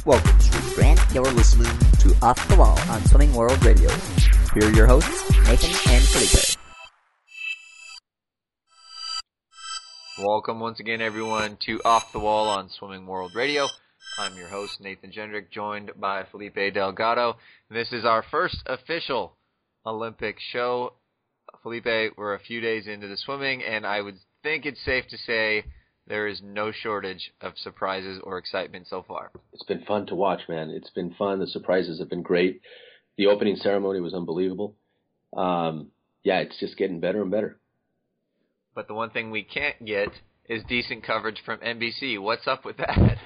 Welcome, Street Brand. You're listening to Off the Wall on Swimming World Radio. Here are your hosts, Nathan and Felipe. Welcome once again, everyone, to Off the Wall on Swimming World Radio. I'm your host, Nathan Jendrick, joined by Felipe Delgado. This is our first official Olympic show. Felipe, we're a few days into the swimming, and I would think it's safe to say there is no shortage of surprises or excitement so far. It's been fun to watch, man. It's been fun. The surprises have been great. The opening ceremony was unbelievable. It's just getting better and better. But the one thing we can't get is decent coverage from NBC. What's up with that?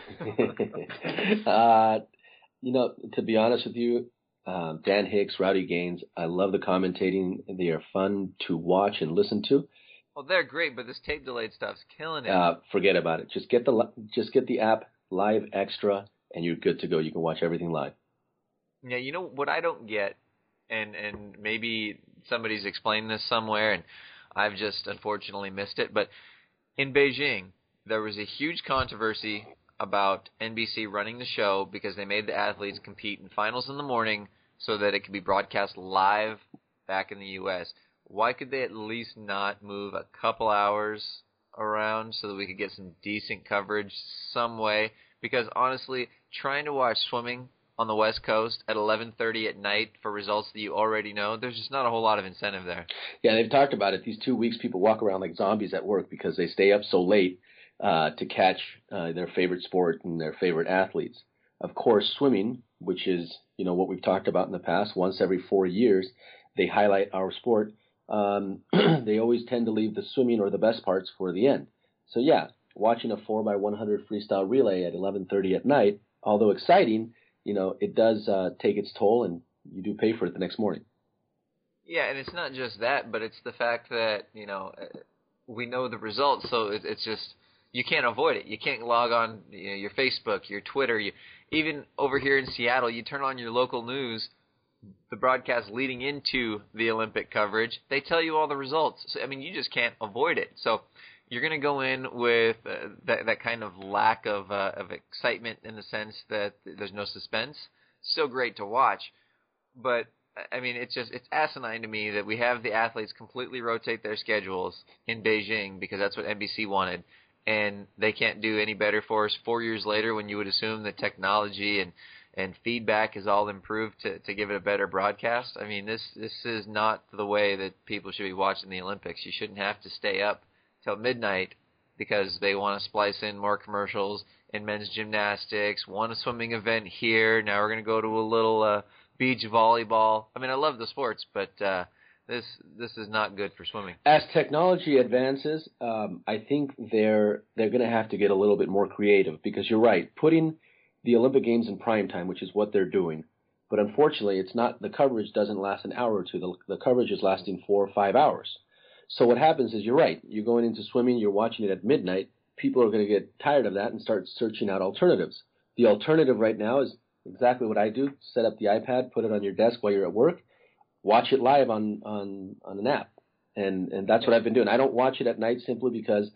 To be honest with you, Dan Hicks, Rowdy Gaines, I love the commentating. They are fun to watch and listen to. Well, they're great, but this tape delayed stuff's killing it. Forget about it. Just get the app Live Extra, and you're good to go. You can watch everything live. Yeah, you know what I don't get, and maybe somebody's explained this somewhere, and I've just unfortunately missed it. But in Beijing, there was a huge controversy about NBC running the show because they made the athletes compete in finals in the morning so that it could be broadcast live back in the U.S. Why could they at least not move a couple hours around so that we could get some decent coverage some way? Because honestly, trying to watch swimming on the West Coast at 11:30 at night for results that you already know, there's just not a whole lot of incentive there. Yeah, they've talked about it. These 2 weeks, people walk around like zombies at work because they stay up so late to catch their favorite sport and their favorite athletes. Of course, swimming, which is what we've talked about in the past, once every 4 years, they highlight our sport. They always tend to leave the swimming or the best parts for the end. So yeah, watching a 4x100 freestyle relay at 11:30 at night, although exciting, it does take its toll, and you do pay for it the next morning. Yeah, and it's not just that, but it's the fact that we know the results, so it's just you can't avoid it. You can't log on your Facebook, your Twitter, even over here in Seattle, you turn on your local news. The broadcast leading into the Olympic coverage, they tell you all the results. So, you just can't avoid it. So you're going to go in with that kind of lack of excitement in the sense that there's no suspense. Still great to watch, but it's asinine to me that we have the athletes completely rotate their schedules in Beijing because that's what NBC wanted, and they can't do any better for us 4 years later when you would assume that technology and feedback is all improved to give it a better broadcast. This is not the way that people should be watching the Olympics. You shouldn't have to stay up till midnight because they want to splice in more commercials in men's gymnastics, one swimming event here. Now we're going to go to a little beach volleyball. I love the sports, but this is not good for swimming. As technology advances, I think they're going to have to get a little bit more creative because you're right. Putting the Olympic Games in prime time, which is what they're doing. But unfortunately, it's not. The coverage doesn't last an hour or two. The coverage is lasting 4 or 5 hours. So what happens is, you're right. You're going into swimming, you're watching it at midnight. People are going to get tired of that and start searching out alternatives. The alternative right now is exactly what I do. Set up the iPad, put it on your desk while you're at work, watch it live on an app. And that's what I've been doing. I don't watch it at night simply because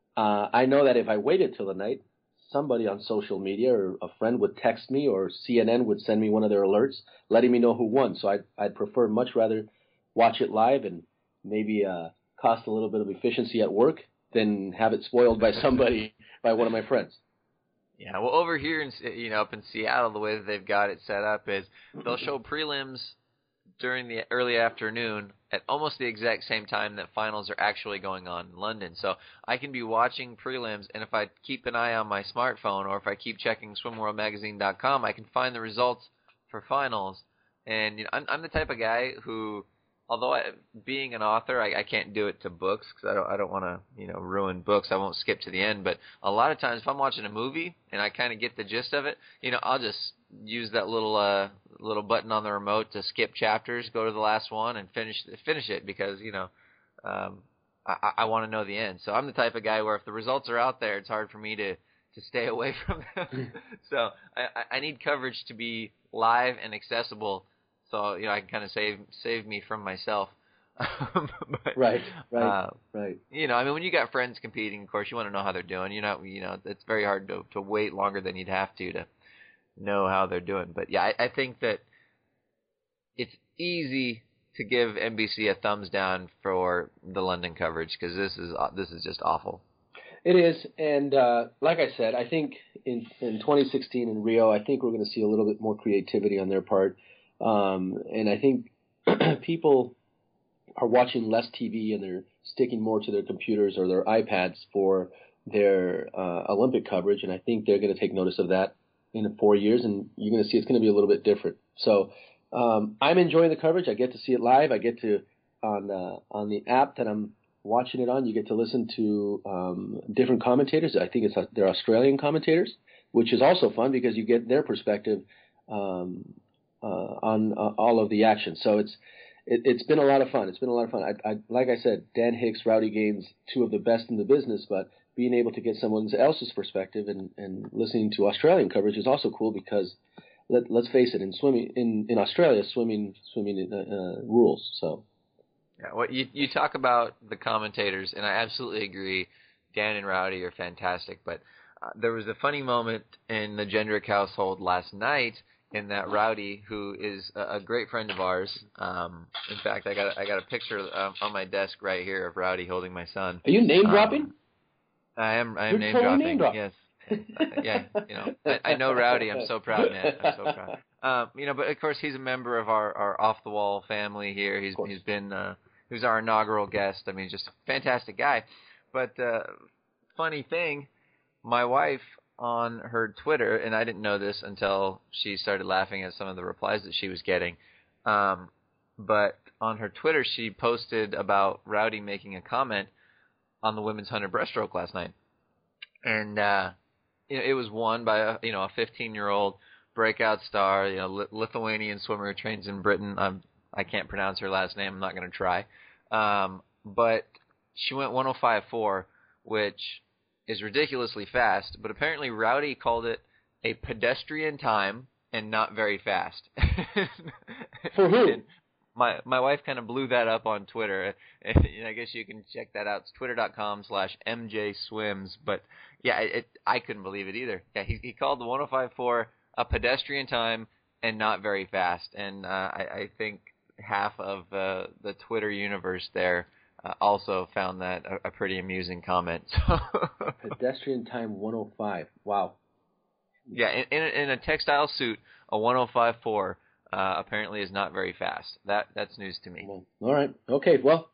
I know that if I waited till the night, somebody on social media or a friend would text me or CNN would send me one of their alerts letting me know who won. So I'd prefer much rather watch it live and maybe cost a little bit of efficiency at work than have it spoiled by somebody, by one of my friends. Yeah, well, over here in up in Seattle, the way that they've got it set up is they'll show prelims during the early afternoon at almost the exact same time that finals are actually going on in London. So I can be watching prelims, and if I keep an eye on my smartphone or if I keep checking swimworldmagazine.com, I can find the results for finals. And I'm the type of guy who, although being an author, I can't do it to books because I don't want to ruin books. I won't skip to the end. But a lot of times if I'm watching a movie and I kind of get the gist of it, I'll just use that little button on the remote to skip chapters, go to the last one, and finish it because I want to know the end. So I'm the type of guy where if the results are out there, it's hard for me to stay away from them. So I need coverage to be live and accessible, so I can kind of save me from myself. But, right. When you got friends competing, of course, you want to know how they're doing. It's very hard to wait longer than you'd have to know how they're doing. But yeah, I think that it's easy to give NBC a thumbs down for the London coverage because this is just awful. It is, and like I said, I think in 2016 in Rio, I think we're going to see a little bit more creativity on their part, and I think people are watching less TV and they're sticking more to their computers or their iPads for their Olympic coverage, and I think they're going to take notice of that in 4 years, and you're going to see it's going to be a little bit different. So I'm enjoying the coverage. I get to see it live. I get to on the app that I'm watching it on. You get to listen to different commentators. I think they're Australian commentators, which is also fun because you get their perspective on all of the action. So it's been a lot of fun. It's been a lot of fun. I like I said, Dan Hicks, Rowdy Gaines, two of the best in the business, but being able to get someone else's perspective and listening to Australian coverage is also cool because let's face it, in swimming in Australia, swimming rules. So yeah, well, you talk about the commentators, and I absolutely agree. Dan and Rowdy are fantastic, but there was a funny moment in the Jendrick household last night. In that Rowdy, who is a great friend of ours, in fact, I got a picture on my desk right here of Rowdy holding my son. Are you name dropping? I am You're name totally dropping. Name dropping. Yes, yeah. You know, I know Rowdy. I'm so proud, man. I'm so proud. You know, but of course he's a member of our off the wall family here. He's been he was our inaugural guest. I mean, just a fantastic guy. But funny thing, my wife, on her Twitter, and I didn't know this until she started laughing at some of the replies that she was getting, but on her Twitter she posted about Rowdy making a comment on the women's 100 breaststroke last night, and you know, it was won by a 15-year-old breakout star, Lithuanian swimmer who trains in Britain. I can't pronounce her last name. I'm not going to try, but she went 105.4, which is ridiculously fast, but apparently Rowdy called it a pedestrian time and not very fast. For who? And my wife kind of blew that up on Twitter. And I guess you can check that out. It's twitter.com/MJSwims. But yeah, I couldn't believe it either. Yeah, he called the 105.4 a pedestrian time and not very fast. And I think half of the Twitter universe there also found that a pretty amusing comment. Pedestrian time 105. Wow. Yeah, in a textile suit, a 105.4 apparently is not very fast. That's news to me. Well, all right. Okay. Well.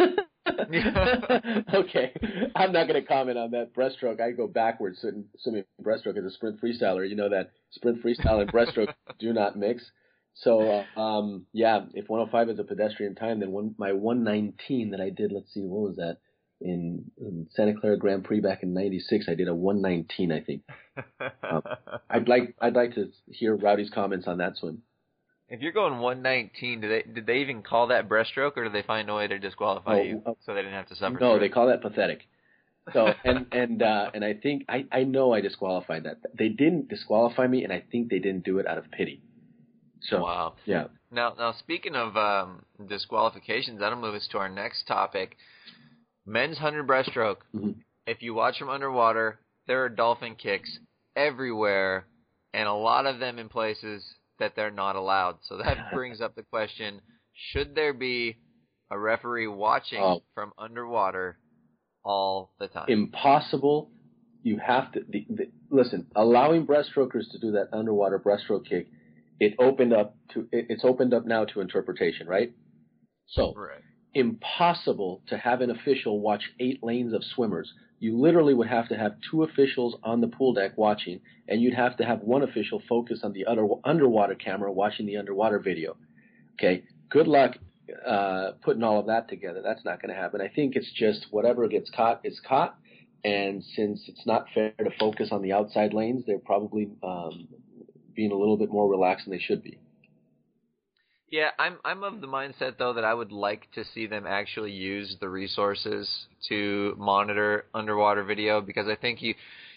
Okay. I'm not going to comment on that breaststroke. I go backwards swimming breaststroke as a sprint freestyler. You know that sprint freestyle and breaststroke do not mix. So, yeah, if 105 is a pedestrian time, then my 119 that I did, let's see, what was that? In Santa Clara Grand Prix back in '96, I did a 119, I think. I'd like to hear Rowdy's comments on that swim. If you're going 119, did they even call that breaststroke, or did they find a way to disqualify you so they didn't have to suffer? No, they call that pathetic. So and I think I know I disqualified that. They didn't disqualify me, and I think they didn't do it out of pity. So, wow. Yeah. Now speaking of disqualifications, that'll move us to our next topic. Men's 100 breaststroke. Mm-hmm. If you watch them underwater, there are dolphin kicks everywhere, and a lot of them in places that they're not allowed. So that brings up the question, should there be a referee watching from underwater all the time? Impossible. You have to listen, allowing breaststrokers to do that underwater breaststroke kick, it's opened up now to interpretation, right? So, right. Impossible to have an official watch 8 lanes of swimmers. You literally would have to have 2 officials on the pool deck watching, and you'd have to have 1 official focus on the other underwater camera watching the underwater video. Okay, good luck putting all of that together. That's not going to happen. I think it's just whatever gets caught is caught, and since it's not fair to focus on the outside lanes, they're probably being a little bit more relaxed than they should be. Yeah, I'm of the mindset, though, that I would like to see them actually use the resources to monitor underwater video, because I think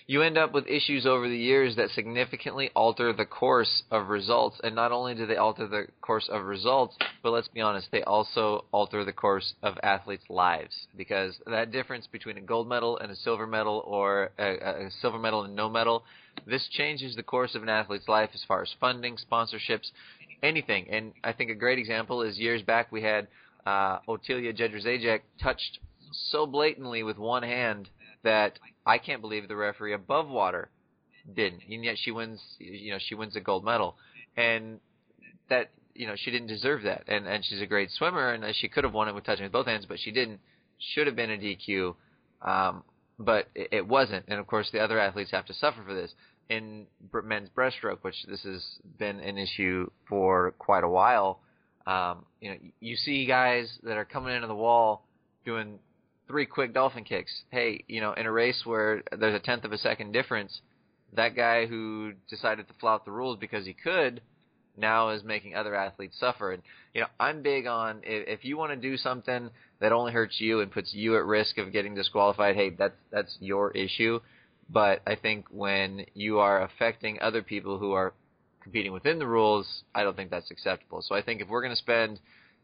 you end up with issues over the years that significantly alter the course of results. And not only do they alter the course of results, but let's be honest, they also alter the course of athletes' lives. Because that difference between a gold medal and a silver medal, or a silver medal and no medal, this changes the course of an athlete's life as far as funding, sponsorships, anything. And I think a great example is years back we had Otilia Jedrzejczyk touched so blatantly with one hand that I can't believe the referee above water didn't, and yet she wins. She wins a gold medal, and that she didn't deserve that. And she's a great swimmer, and she could have won it with touching with both hands, but she didn't. Should have been a DQ, but it wasn't. And of course, the other athletes have to suffer for this. In men's breaststroke, which this has been an issue for quite a while, you see guys that are coming into the wall doing 3 quick dolphin kicks. Hey, in a race where there's a 1/10 of a second difference, that guy who decided to flout the rules because he could now is making other athletes suffer. And, I'm big on if you want to do something that only hurts you and puts you at risk of getting disqualified, hey, that's your issue. But I think when you are affecting other people who are competing within the rules, I don't think that's acceptable. So I think if we're going to spend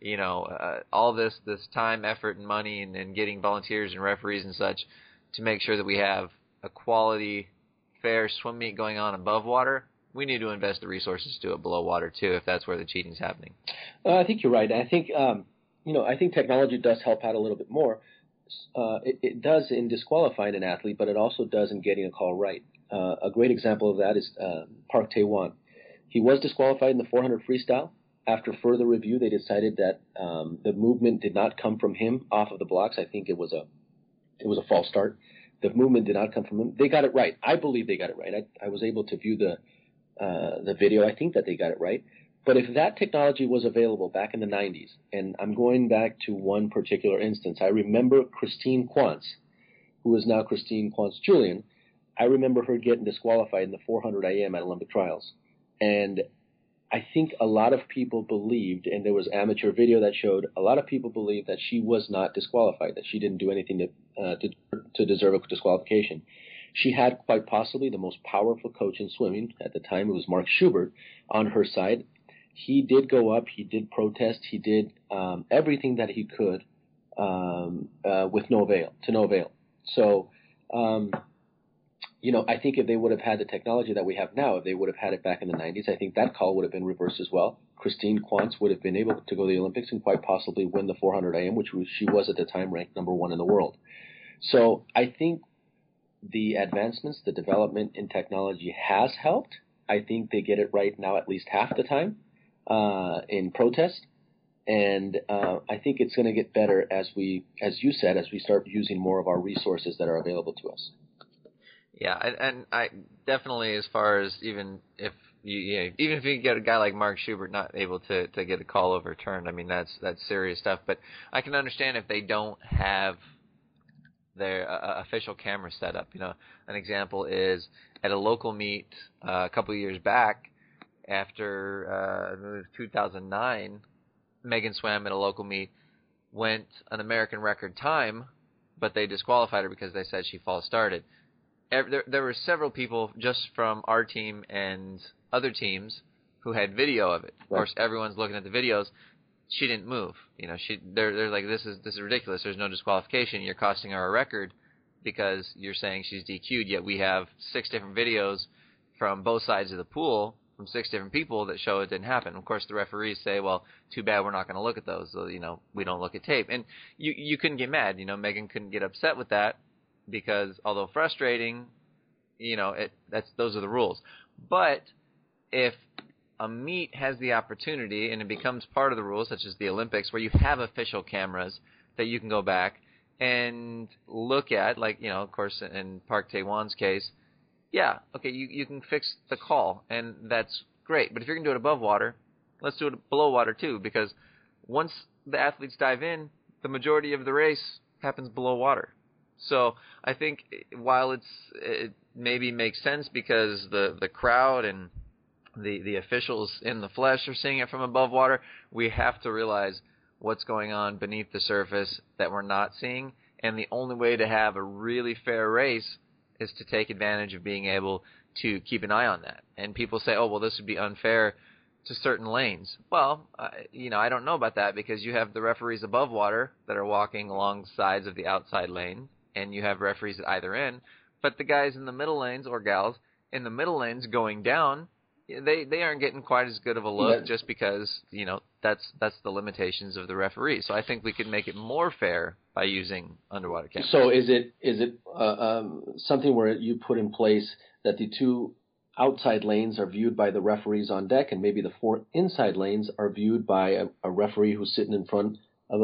all this time, effort, and money and getting volunteers and referees and such to make sure that we have a quality, fair swim meet going on above water, we need to invest the resources to do it below water too, if that's where the cheating's happening. I think you're right. I think I think technology does help out a little bit more. It does in disqualifying an athlete, but it also does in getting a call right. A great example of that is Park Tae-won. He was disqualified in the 400 freestyle. After further review, they decided that the movement did not come from him off of the blocks. I think it was a false start. The movement did not come from him. They got it right. I believe they got it right. I was able to view the video. I think that they got it right. But if that technology was available back in the 90s, and I'm going back to one particular instance, I remember Christine Quantz, who is now Christine Quantz-Julian. I remember her getting disqualified in the 400 AM at Olympic trials. And I think a lot of people believed, and there was amateur video that showed, a lot of people believed that she was not disqualified, that she didn't do anything to deserve a disqualification. She had quite possibly the most powerful coach in swimming at the time. It was Mark Schubert on her side. He did go up. He did protest. He did everything that he could with no avail. So, I think if they would have had the technology that we have now, if they would have had it back in the 90s, I think that call would have been reversed as well. Christine Quantz would have been able to go to the Olympics and quite possibly win the 400 AM, which she was at the time ranked number 1 in the world. So I think the advancements, the development in technology has helped. I think they get it right now at least half the time in protest. And I think it's going to get better as you said, as we start using more of our resources that are available to us. Yeah, and I definitely, as far as even if you get a guy like Mark Schubert not able to get a call overturned, I mean that's serious stuff. But I can understand if they don't have their official camera set up. An example is at a local meet a couple of years back, after 2009, Megan swam at a local meet, went an American record time, but they disqualified her because they said she false started. There were several people just from our team and other teams who had video of it. Of course, everyone's looking at the videos. She didn't move. They're like, this is ridiculous. There's no disqualification. You're costing her a record because you're saying she's DQ'd. Yet we have 6 different videos from both sides of the pool from 6 different people that show it didn't happen. Of course, the referees say, well, too bad we're not going to look at those. So, we don't look at tape. And you couldn't get mad. Megan couldn't get upset with that. Because although frustrating, those are the rules. But if a meet has the opportunity and it becomes part of the rules, such as the Olympics, where you have official cameras that you can go back and look at, like, of course, in Park Tae-won's case, yeah, okay, you can fix the call, and that's great. But if you're going to do it above water, let's do it below water too, because once the athletes dive in, the majority of the race happens below water. So I think while it maybe makes sense because the crowd and the officials in the flesh are seeing it from above water, we have to realize what's going on beneath the surface that we're not seeing. And the only way to have a really fair race is to take advantage of being able to keep an eye on that. And people say, oh, well, this would be unfair to certain lanes. Well, I don't know about that, because you have the referees above water that are walking along sides of the outside lane, and you have referees at either end. But the guys in the middle lanes, or gals, in the middle lanes going down, they aren't getting quite as good of a look, just because, that's the limitations of the referee. So I think we could make it more fair by using underwater cameras. So is it something where you put in place that the two outside lanes are viewed by the referees on deck, and maybe the four inside lanes are viewed by a referee who's sitting in front of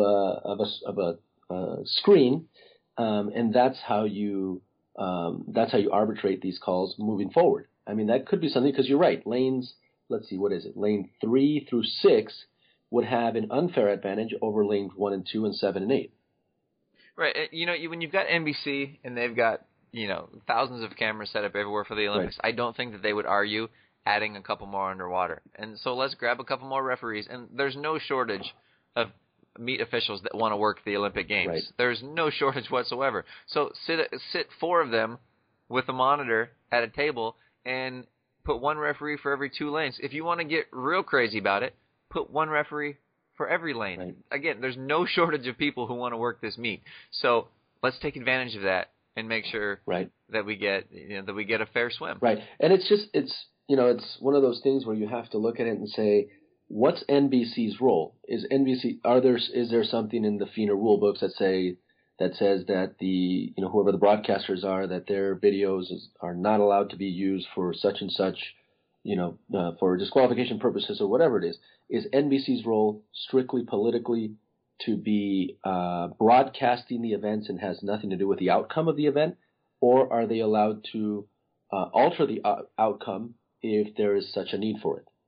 a screen, and that's how you arbitrate these calls moving forward. I mean, that could be something, because you're right. Lanes, let's see, what is it? Lane 3 through 6 would have an unfair advantage over lanes 1 and 2 and 7 and 8. Right. When you've got NBC and they've got, thousands of cameras set up everywhere for the Olympics, right, I don't think that they would argue adding a couple more underwater. And so let's grab a couple more referees. And there's no shortage of meet officials that want to work the Olympic Games. Right. There's no shortage whatsoever. So sit 4 of them with a monitor at a table and put one referee for every 2 lanes. If you want to get real crazy about it, put one referee for every lane. Right. Again, there's no shortage of people who want to work this meet. So let's take advantage of that and make sure that we get a fair swim. Right. And it's one of those things where you have to look at it and say, what's NBC's role? Is there something in the FINA rule books that says that the whoever the broadcasters are, that their videos are not allowed to be used for such and such, for disqualification purposes or whatever it is? Is NBC's role strictly politically to be broadcasting the events and has nothing to do with the outcome of the event, or are they allowed to alter the outcome if there is such a need for it?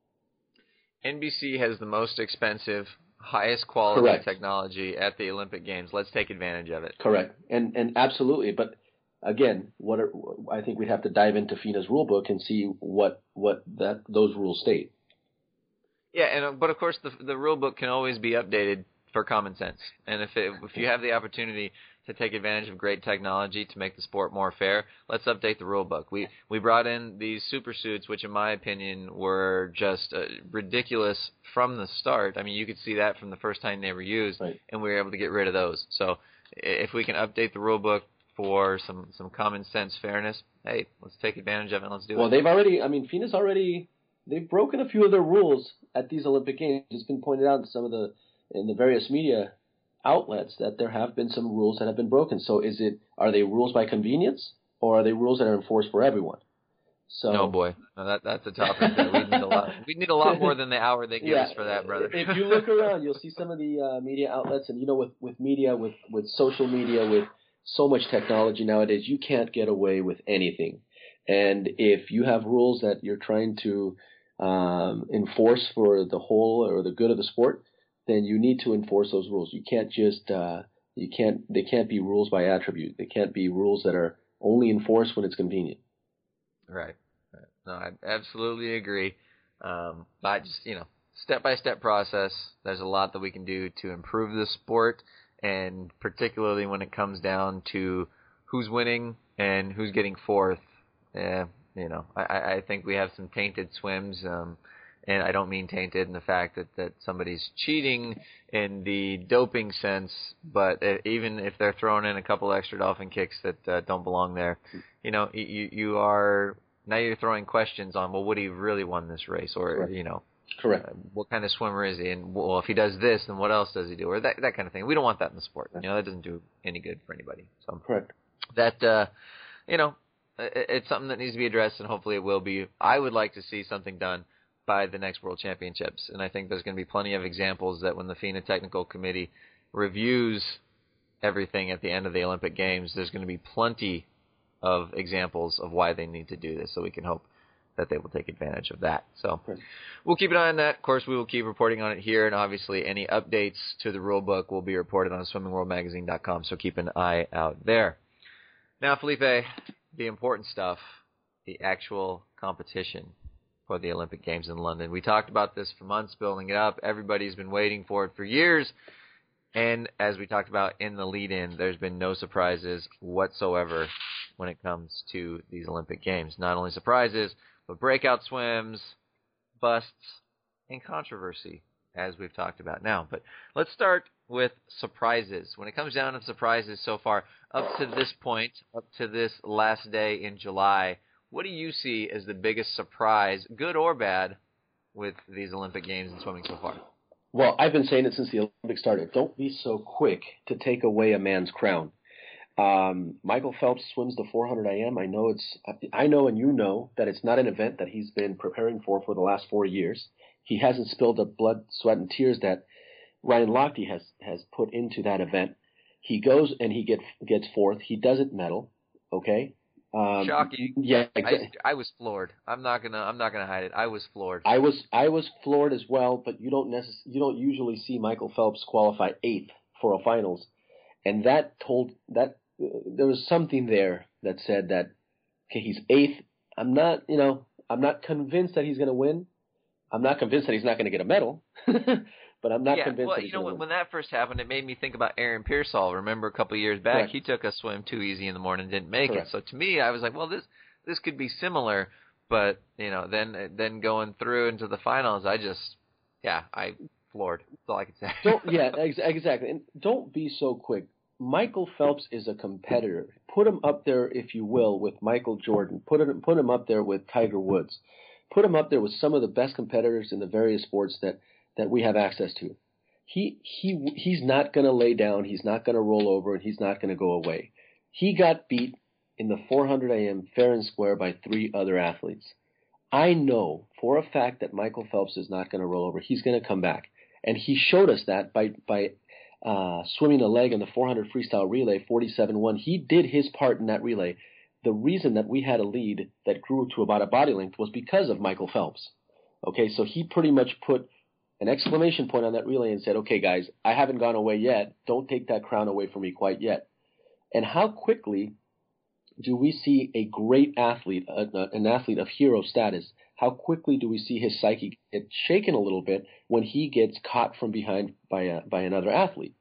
NBC has the most expensive, highest quality technology at the Olympic Games. Let's take advantage of it. Correct, and absolutely. But again, I think we'd have to dive into FINA's rule book and see what those rules state. Yeah, but of course the rule book can always be updated for common sense. And if you have the opportunity to take advantage of great technology to make the sport more fair, let's update the rule book. We brought in these super suits, which in my opinion were just ridiculous from the start. I mean, you could see that from the first time they were used, right, and we were able to get rid of those. So if we can update the rule book for some common sense fairness, hey, let's take advantage of it and let's do it. Well, FINA's they've broken a few of their rules at these Olympic Games. It's been pointed out in the various media outlets that there have been some rules that have been broken. So are they rules by convenience, or are they rules that are enforced for everyone? So no, boy, that's a topic that we need a lot. We need a lot more than the hour they give us for that, brother. If you look around, you'll see some of the media outlets, and with media, with social media, with so much technology nowadays, you can't get away with anything. And if you have rules that you're trying to enforce for the whole or the good of the sport, then you need to enforce those rules. You can't just they can't be rules by attribute. They can't be rules that are only enforced when it's convenient. Right. No, I absolutely agree. But just step-by-step process. There's a lot that we can do to improve the sport, and particularly when it comes down to who's winning and who's getting fourth. I think we have some tainted swims. And I don't mean tainted in the fact that somebody's cheating in the doping sense, but even if they're throwing in a couple extra dolphin kicks that don't belong there, you're throwing questions on, well, would he really won this race? Or, Correct. What kind of swimmer is he? And, well, if he does this, then what else does he do? Or that kind of thing. We don't want that in the sport. That doesn't do any good for anybody. So correct. That, it's something that needs to be addressed, and hopefully it will be. I would like to see something done by the next World Championships. And I think there's going to be plenty of examples that when the FINA Technical Committee reviews everything at the end of the Olympic Games, there's going to be plenty of examples of why they need to do this, so we can hope that they will take advantage of that. So we'll keep an eye on that. Of course, we will keep reporting on it here, and obviously any updates to the rule book will be reported on swimmingworldmagazine.com, so keep an eye out there. Now, Felipe, the important stuff, the actual competition for the Olympic Games in London. We talked about this for months, building it up. Everybody's been waiting for it for years. And as we talked about in the lead-in, there's been no surprises whatsoever when it comes to these Olympic Games. Not only surprises, but breakout swims, busts, and controversy, as we've talked about now. But let's start with surprises. When it comes down to surprises so far, up to this point, up to this last day in July, what do you see as the biggest surprise, good or bad, with these Olympic Games in swimming so far? Well, I've been saying it since the Olympics started. Don't be so quick to take away a man's crown. Michael Phelps swims the 400 IM. I know and you know that it's not an event that he's been preparing for the last 4 years. He hasn't spilled the blood, sweat, and tears that Ryan Lochte has put into that event. He goes and he gets fourth. He doesn't medal. Okay. Shocking. Yeah, exactly. I was floored. I'm not gonna hide it. I was floored. I was floored as well, but you don't usually see Michael Phelps qualify 8th for a finals, and that there was something there that said that okay, he's 8th. I'm not convinced that he's going to win. I'm not convinced that he's not going to get a medal. But I'm not convinced that he's going to win. When that first happened, it made me think about Aaron Pearsall. Remember a couple of years back, Correct. He took a swim too easy in the morning and didn't make Correct. it. So to me, I was like, well, this could be similar. But, then going through into the finals, I floored. That's all I can say. Exactly. And don't be so quick. Michael Phelps is a competitor. Put him up there, if you will, with Michael Jordan. Put him up there with Tiger Woods. Put him up there with some of the best competitors in the various sports that we have access to. He's not going to lay down. He's not going to roll over, and he's not going to go away. He got beat in the 400 AM fair and square by 3 other athletes. I know for a fact that Michael Phelps is not going to roll over. He's going to come back, and he showed us that by swimming a leg in the 400 freestyle relay 47-1. He did his part in that relay. The reason that we had a lead that grew to about a body length was because of Michael Phelps. Okay, so he pretty much put an exclamation point on that relay and said, okay, guys, I haven't gone away yet. Don't take that crown away from me quite yet. And how quickly do we see a great athlete, an athlete of hero status, how quickly do we see his psyche get shaken a little bit when he gets caught from behind by another athlete?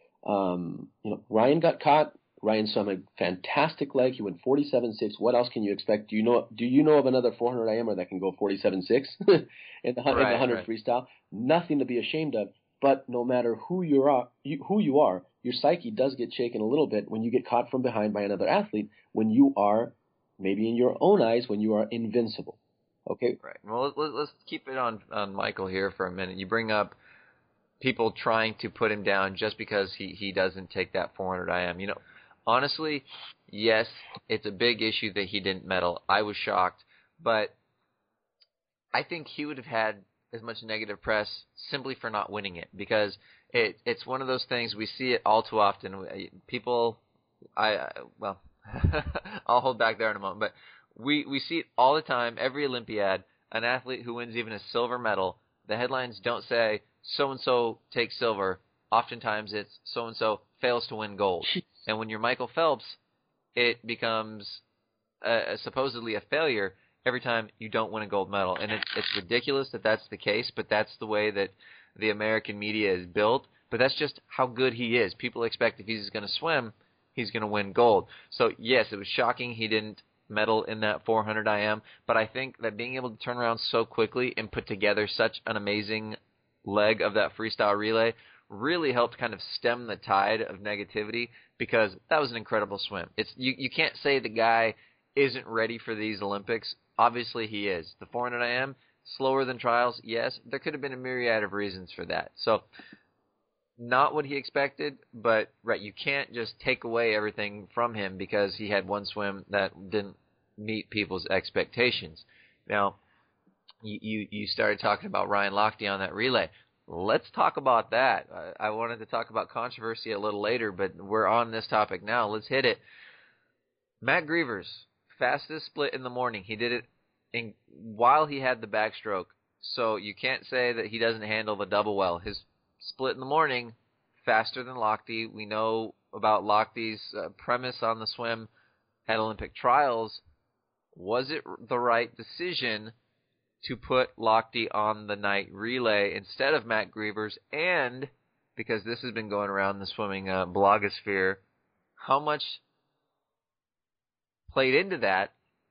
Ryan got caught. Ryan swam a fantastic leg. He went 47.6. What else can you expect? Do you know of another 400 IMer that can go 47.6 in the 100 freestyle? Nothing to be ashamed of. But no matter who you are, your psyche does get shaken a little bit when you get caught from behind by another athlete. When you are, maybe in your own eyes, when you are invincible. Okay. Right. Well, let's keep it on Michael here for a minute. You bring up people trying to put him down just because he doesn't take that 400 IM. Honestly, yes, it's a big issue that he didn't medal. I was shocked, but I think he would have had as much negative press simply for not winning it, because it's one of those things, we see it all too often. People, I'll hold back there in a moment, but we see it all the time, every Olympiad, an athlete who wins even a silver medal, the headlines don't say so-and-so takes silver. Oftentimes it's so-and-so fails to win gold. And when you're Michael Phelps, it becomes supposedly a failure every time you don't win a gold medal. And it's ridiculous that that's the case, but that's the way that the American media is built. But that's just how good he is. People expect if he's going to swim, he's going to win gold. So, yes, it was shocking he didn't medal in that 400 IM, but I think that being able to turn around so quickly and put together such an amazing leg of that freestyle relay really helped kind of stem the tide of negativity, because that was an incredible swim. You can't say the guy isn't ready for these Olympics. Obviously he is. The 400 IM, slower than trials, yes. There could have been a myriad of reasons for that. So not what he expected, but right, you can't just take away everything from him because he had one swim that didn't meet people's expectations. Now, you started talking about Ryan Lochte on that relay. Let's talk about that. I wanted to talk about controversy a little later, but we're on this topic now. Let's hit it. Matt Grievers, fastest split in the morning. He did it while he had the backstroke, so you can't say that he doesn't handle the double well. His split in the morning, faster than Lochte. We know about Lochte's premise on the swim at Olympic trials. Was it the right decision to put Lochte on the night relay instead of Matt Grievers? And because this has been going around the swimming blogosphere, how much played into that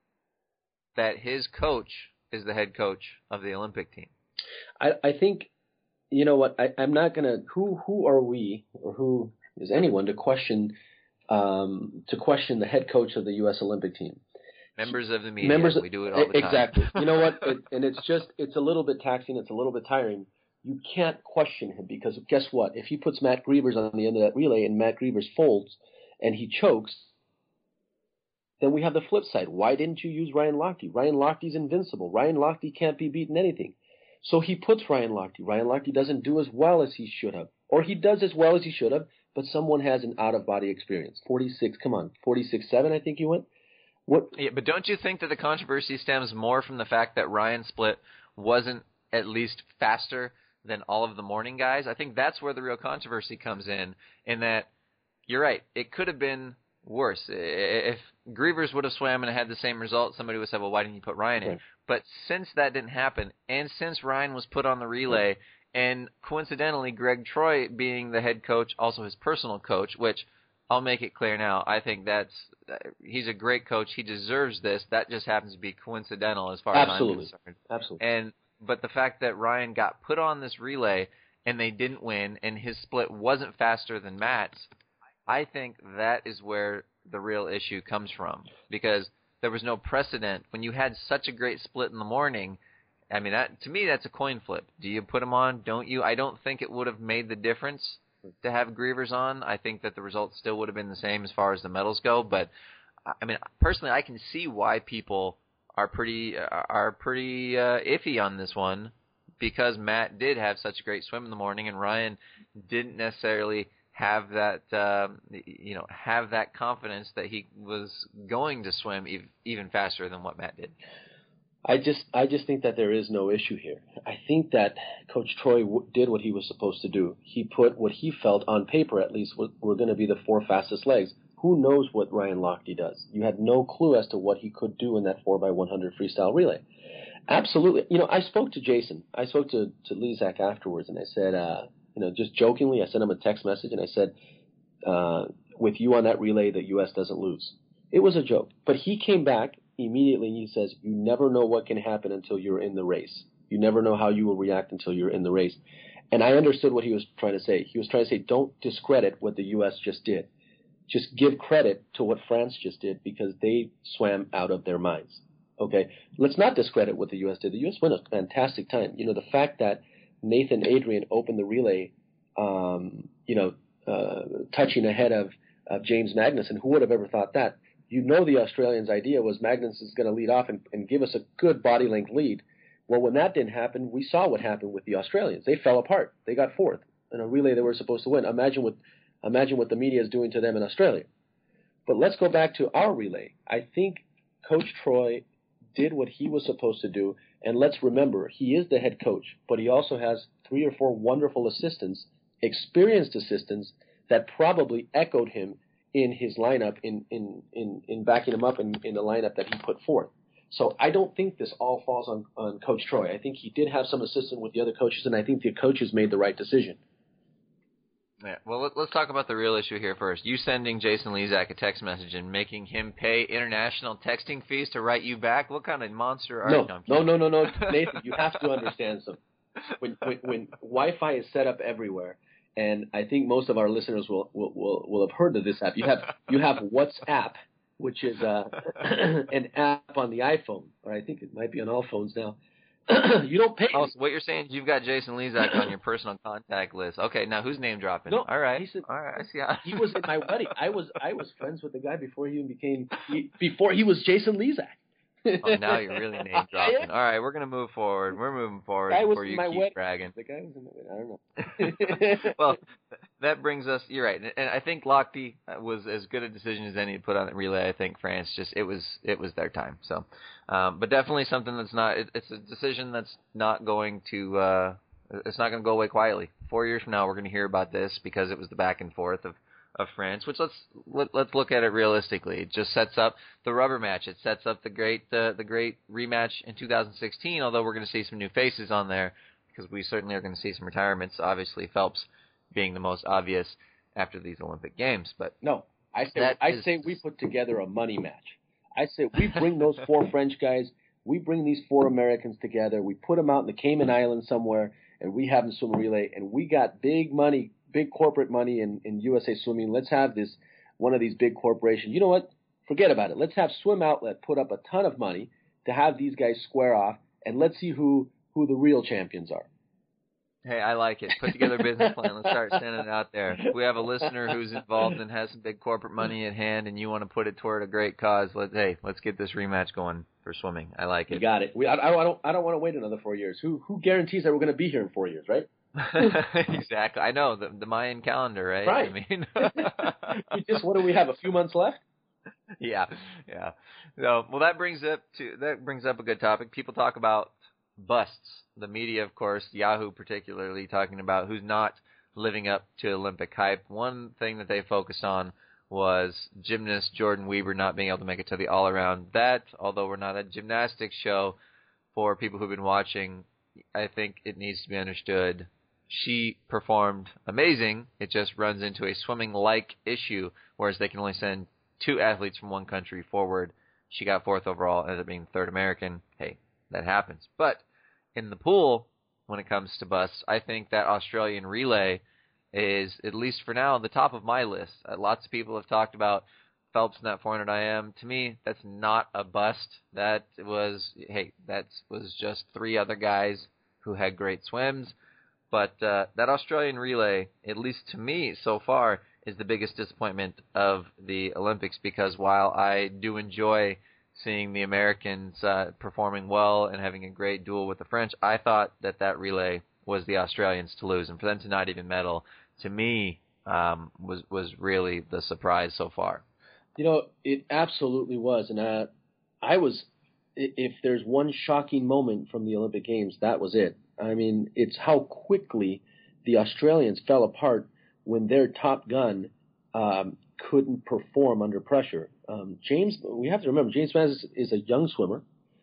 his coach is the head coach of the Olympic team. I think, you know what, I'm not going to, who are we, or who is anyone to question the head coach of the U.S. Olympic team? Members of the media. We do it all the time. Exactly. You know what? And it's a little bit taxing. It's a little bit tiring. You can't question him because guess what? If he puts Matt Grievers on the end of that relay and Matt Grievers folds and he chokes, then we have the flip side. Why didn't you use Ryan Lochte? Ryan Lochte's invincible. Ryan Lochte can't be beaten anything. So he puts Ryan Lochte. Ryan Lochte doesn't do as well as he should have. Or he does as well as he should have, but someone has an out-of-body experience. 46.7, I think he went. What? Yeah, but don't you think that the controversy stems more from the fact that Ryan Splitt wasn't at least faster than all of the morning guys? I think that's where the real controversy comes in that you're right, it could have been worse. If Grievers would have swam and had the same result, somebody would have said, well, why didn't you put Ryan in? Right. But since that didn't happen, and since Ryan was put on the relay, and coincidentally Greg Troy being the head coach, also his personal coach, which I'll make it clear now, I think he's a great coach. He deserves this. That just happens to be coincidental as far as I'm concerned. Absolutely. But the fact that Ryan got put on this relay and they didn't win and his split wasn't faster than Matt's, I think that is where the real issue comes from, because there was no precedent. When you had such a great split in the morning, I mean, to me, that's a coin flip. Do you put him on? Don't you? I don't think it would have made the difference to have Grievers on. I think that the results still would have been the same as far as the medals go. But, I mean, personally, I can see why people are pretty iffy on this one, because Matt did have such a great swim in the morning, and Ryan didn't necessarily have that have that confidence that he was going to swim even faster than what Matt did. I just think that there is no issue here. I think that Coach Troy did what he was supposed to do. He put what he felt on paper, at least, were going to be the 4 fastest legs. Who knows what Ryan Lochte does? You had no clue as to what he could do in that 4x100 freestyle relay. Absolutely. You know, I spoke to Jason. I spoke to Lezak afterwards, and I said, just jokingly, I sent him a text message, and I said, with you on that relay, the U.S. doesn't lose. It was a joke. But he came back immediately and he says, you never know what can happen until you're in the race. You never know how you will react until you're in the race. And I understood what he was trying to say. He was trying to say, don't discredit what the U.S. just did. Just give credit to what France just did, because they swam out of their minds. Okay? Let's not discredit what the U.S. did. The U.S. went a fantastic time. You know, the fact that Nathan Adrian opened the relay, touching ahead of James Magnussen, who would have ever thought that? You know, the Australians' idea was Magnussen is going to lead off and give us a good body length lead. Well, when that didn't happen, we saw what happened with the Australians. They fell apart. They got fourth in a relay they were supposed to win. Imagine what the media is doing to them in Australia. But let's go back to our relay. I think Coach Troy did what he was supposed to do, and let's remember, he is the head coach, but he also has 3 or 4 wonderful assistants, experienced assistants, that probably echoed him in his lineup, in backing him up in the lineup that he put forth. So I don't think this all falls on Coach Troy. I think he did have some assistance with the other coaches, and I think the coaches made the right decision. Yeah. Well, let's talk about the real issue here first. You sending Jason Lezak a text message and making him pay international texting fees to write you back? What kind of monster are you? No, Nathan, you have to understand something. When Wi-Fi is set up everywhere, and I think most of our listeners will have heard of this app. You have WhatsApp, which is an app on the iPhone, or I think it might be on all phones now. You don't pay. Oh, so what you're saying is you've got Jason Lezak on your personal contact list. Okay, now who's name dropping? No, all right. All right, I see how. He was at my wedding. I was friends with the guy before he was Jason Lezak. Oh, now you're really name dropping. All right, we're gonna move forward. We're moving forward before you keep bragging. The guy was in my wedding. I don't know. Well, that brings us. You're right, and I think Lochte was as good a decision as any to put on the relay. I think France it was their time. So, but definitely something that's not. It's a decision that's not going to. It's not going to go away quietly. 4 years from now, we're going to hear about this because it was the back and forth of France, which let's look at it realistically. It just sets up the rubber match. It sets up the great rematch in 2016. Although we're going to see some new faces on there, because we certainly are going to see some retirements. Obviously, Phelps being the most obvious after these Olympic Games. But no, I say we put together a money match. I say we bring those 4 French guys, we bring these 4 Americans together, we put them out in the Cayman Islands somewhere, and we have them swim a relay, and we got big money, big corporate money in USA Swimming. Let's have one of these big corporations. You know what? Forget about it. Let's have Swim Outlet put up a ton of money to have these guys square off, and let's see who the real champions are. Hey, I like it. Put together a business plan. Let's start sending it out there. If we have a listener who's involved and has some big corporate money at hand, and you want to put it toward a great cause, let's get this rematch going for swimming. I like it. You got it. I don't want to wait another 4 years. Who guarantees that we're going to be here in 4 years, right? Exactly. I know the Mayan calendar, right? Right. I mean, what do we have? A few months left. Yeah. So, well, that brings up a good topic. People talk about busts. The media, of course, Yahoo particularly, talking about who's not living up to Olympic hype. One thing that they focused on was gymnast Jordan Weber not being able to make it to the all-around. That, although we're not a gymnastics show, for people who've been watching, I think it needs to be understood. She performed amazing. It just runs into a swimming-like issue, whereas they can only send 2 athletes from one country forward. She got 4th overall, ended up being 3rd American. Hey, that happens. But in the pool, when it comes to busts, I think that Australian relay is, at least for now, the top of my list. Lots of people have talked about Phelps in that 400 IM. To me, that's not a bust. That was just 3 other guys who had great swims. But that Australian relay, at least to me so far, is the biggest disappointment of the Olympics, because while I do enjoy seeing the Americans performing well and having a great duel with the French, I thought that relay was the Australians to lose, and for them to not even medal, to me, was really the surprise so far. You know, it absolutely was, and if there's one shocking moment from the Olympic Games, that was it. I mean, it's how quickly the Australians fell apart when their top gun couldn't perform under pressure. We have to remember, James Mansell is a young swimmer.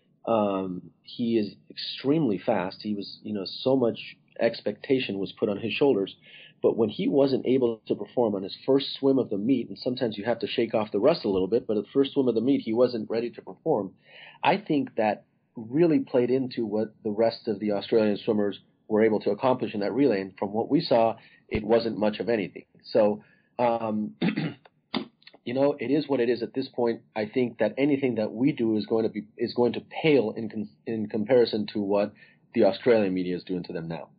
He is extremely fast. He was, so much expectation was put on his shoulders. But when he wasn't able to perform on his first swim of the meet, and sometimes you have to shake off the rust a little bit, but at the first swim of the meet, he wasn't ready to perform. I think that really played into what the rest of the Australian swimmers were able to accomplish in that relay. And from what we saw, it wasn't much of anything. So, it is what it is at this point. I think that anything that we do is going to pale in comparison to what the Australian media is doing to them now.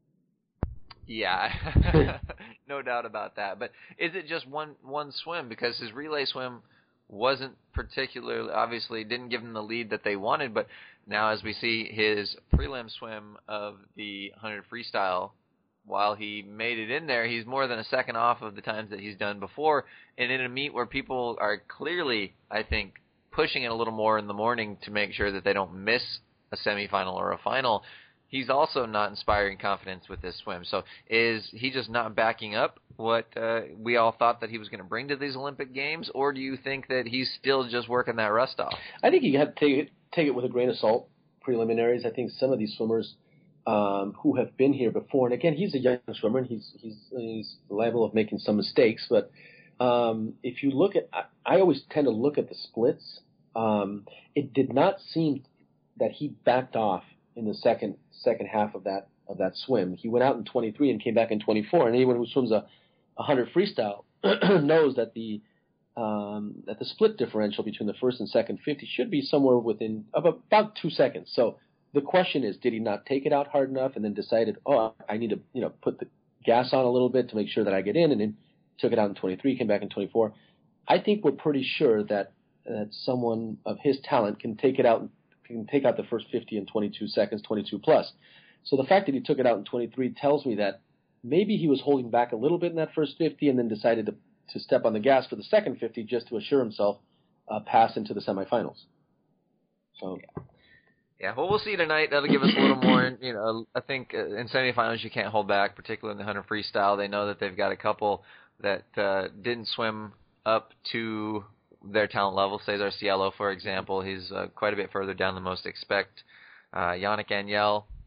Yeah, no doubt about that. But is it just one swim? Because his relay swim wasn't particularly, obviously didn't give him the lead that they wanted. But now as we see his prelim swim of the 100 freestyle, while he made it in there, he's more than a second off of the times that he's done before. And in a meet where people are clearly, I think, pushing it a little more in the morning to make sure that they don't miss a semifinal or a final, he's also not inspiring confidence with this swim. So is he just not backing up what we all thought that he was going to bring to these Olympic Games, or do you think that he's still just working that rust off? I think you have to take it with a grain of salt, preliminaries. I think some of these swimmers who have been here before, and again, he's a young swimmer, and he's liable of making some mistakes, but if you look at, I always tend to look at the splits. It did not seem that he backed off in the second half of that swim. He went out in 23 and came back in 24. And anyone who swims a 100 freestyle knows that the split differential between the first and second 50 should be somewhere within of about 2 seconds. So the question is, did he not take it out hard enough and then decided, I need to put the gas on a little bit to make sure that I get in, and then took it out in 23, came back in 24. I think we're pretty sure that someone of his talent can take out the first 50 in 22 seconds, 22 plus. So the fact that he took it out in 23 tells me that maybe he was holding back a little bit in that first 50 and then decided to step on the gas for the second 50 just to assure himself pass into the semifinals. So. Yeah, well, we'll see tonight. That'll give us a little more, I think in semifinals you can't hold back, particularly in the 100 freestyle. They know that they've got a couple that didn't swim up to their talent level. Cesar Cielo, for example, he's quite a bit further down than most expect. Yannick Agnel,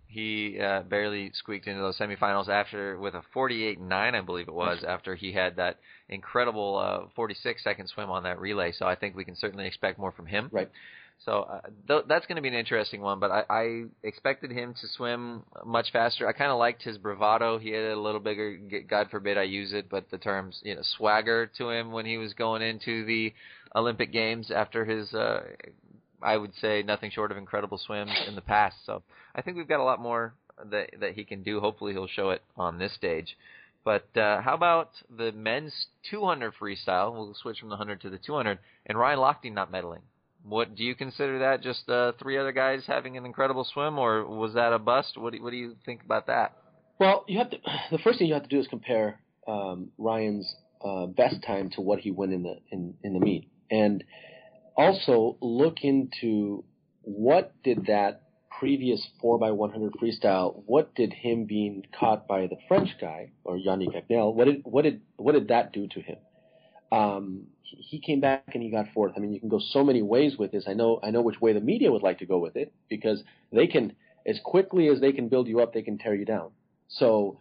He barely squeaked into those semifinals with a 48.9, I believe it was, after he had that incredible 46-second swim on that relay. So I think we can certainly expect more from him. Right. So that's going to be an interesting one, but I expected him to swim much faster. I kind of liked his bravado. He had a little bigger, God forbid I use it, but the terms, swagger to him when he was going into the Olympic Games after his, I would say, nothing short of incredible swims in the past. So I think we've got a lot more that he can do. Hopefully he'll show it on this stage. But how about the men's 200 freestyle? We'll switch from the 100 to the 200, and Ryan Lochte not medaling. What do you consider that? Just three other guys having an incredible swim, or was that a bust? What do you think about that? Well, the first thing you have to do is compare Ryan's best time to what he went in the meet, and also look into what did that previous 4x100 freestyle, what did him being caught by the French guy or Yannick Agnel, what did that do to him? He came back and he got fourth. I mean, you can go so many ways with this. I know which way the media would like to go with it, because they can, as quickly as they can build you up, they can tear you down. So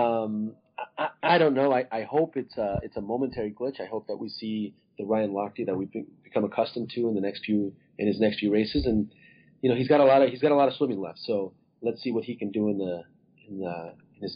I don't know. I hope it's a momentary glitch. I hope that we see the Ryan Lochte that we've become accustomed to in his next few races, and he's got a lot of swimming left. So let's see what he can do in his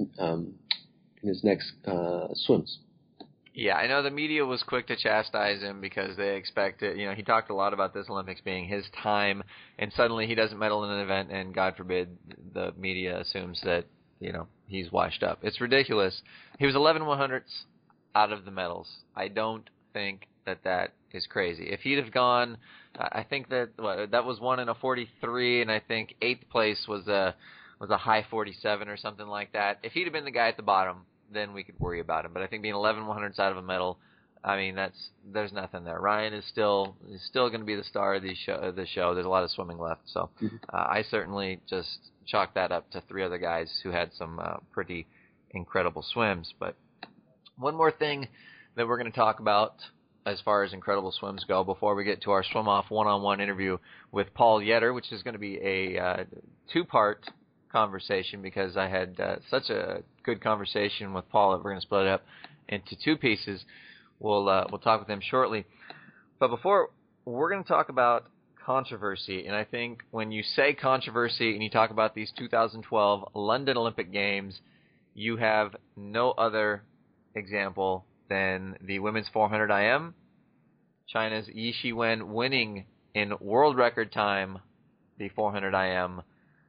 next swims. Yeah, I know the media was quick to chastise him because they expected, he talked a lot about this Olympics being his time, and suddenly he doesn't medal in an event, and God forbid the media assumes that, he's washed up. It's ridiculous. He was 11/100ths out of the medals. I don't think that is crazy. If he'd have gone, I think that was one in a 43, and I think 8th place was a high 47 or something like that. If he'd have been the guy at the bottom, then we could worry about him. But I think being 11/100ths out of a medal, I mean, there's nothing there. Ryan is still going to be the star of the show. There's a lot of swimming left, so I certainly just chalk that up to three other guys who had some pretty incredible swims. But one more thing that we're going to talk about as far as incredible swims go before we get to our swim-off one-on-one interview with Paul Yetter, which is going to be a two-part conversation because I had such a good conversation with Paul that we're going to split it up into two pieces. We'll talk with him shortly. But before, we're going to talk about controversy. And I think when you say controversy and you talk about these 2012 London Olympic Games, you have no other example than the women's 400 IM. China's Yi Shiwen winning in world record time the 400 IM.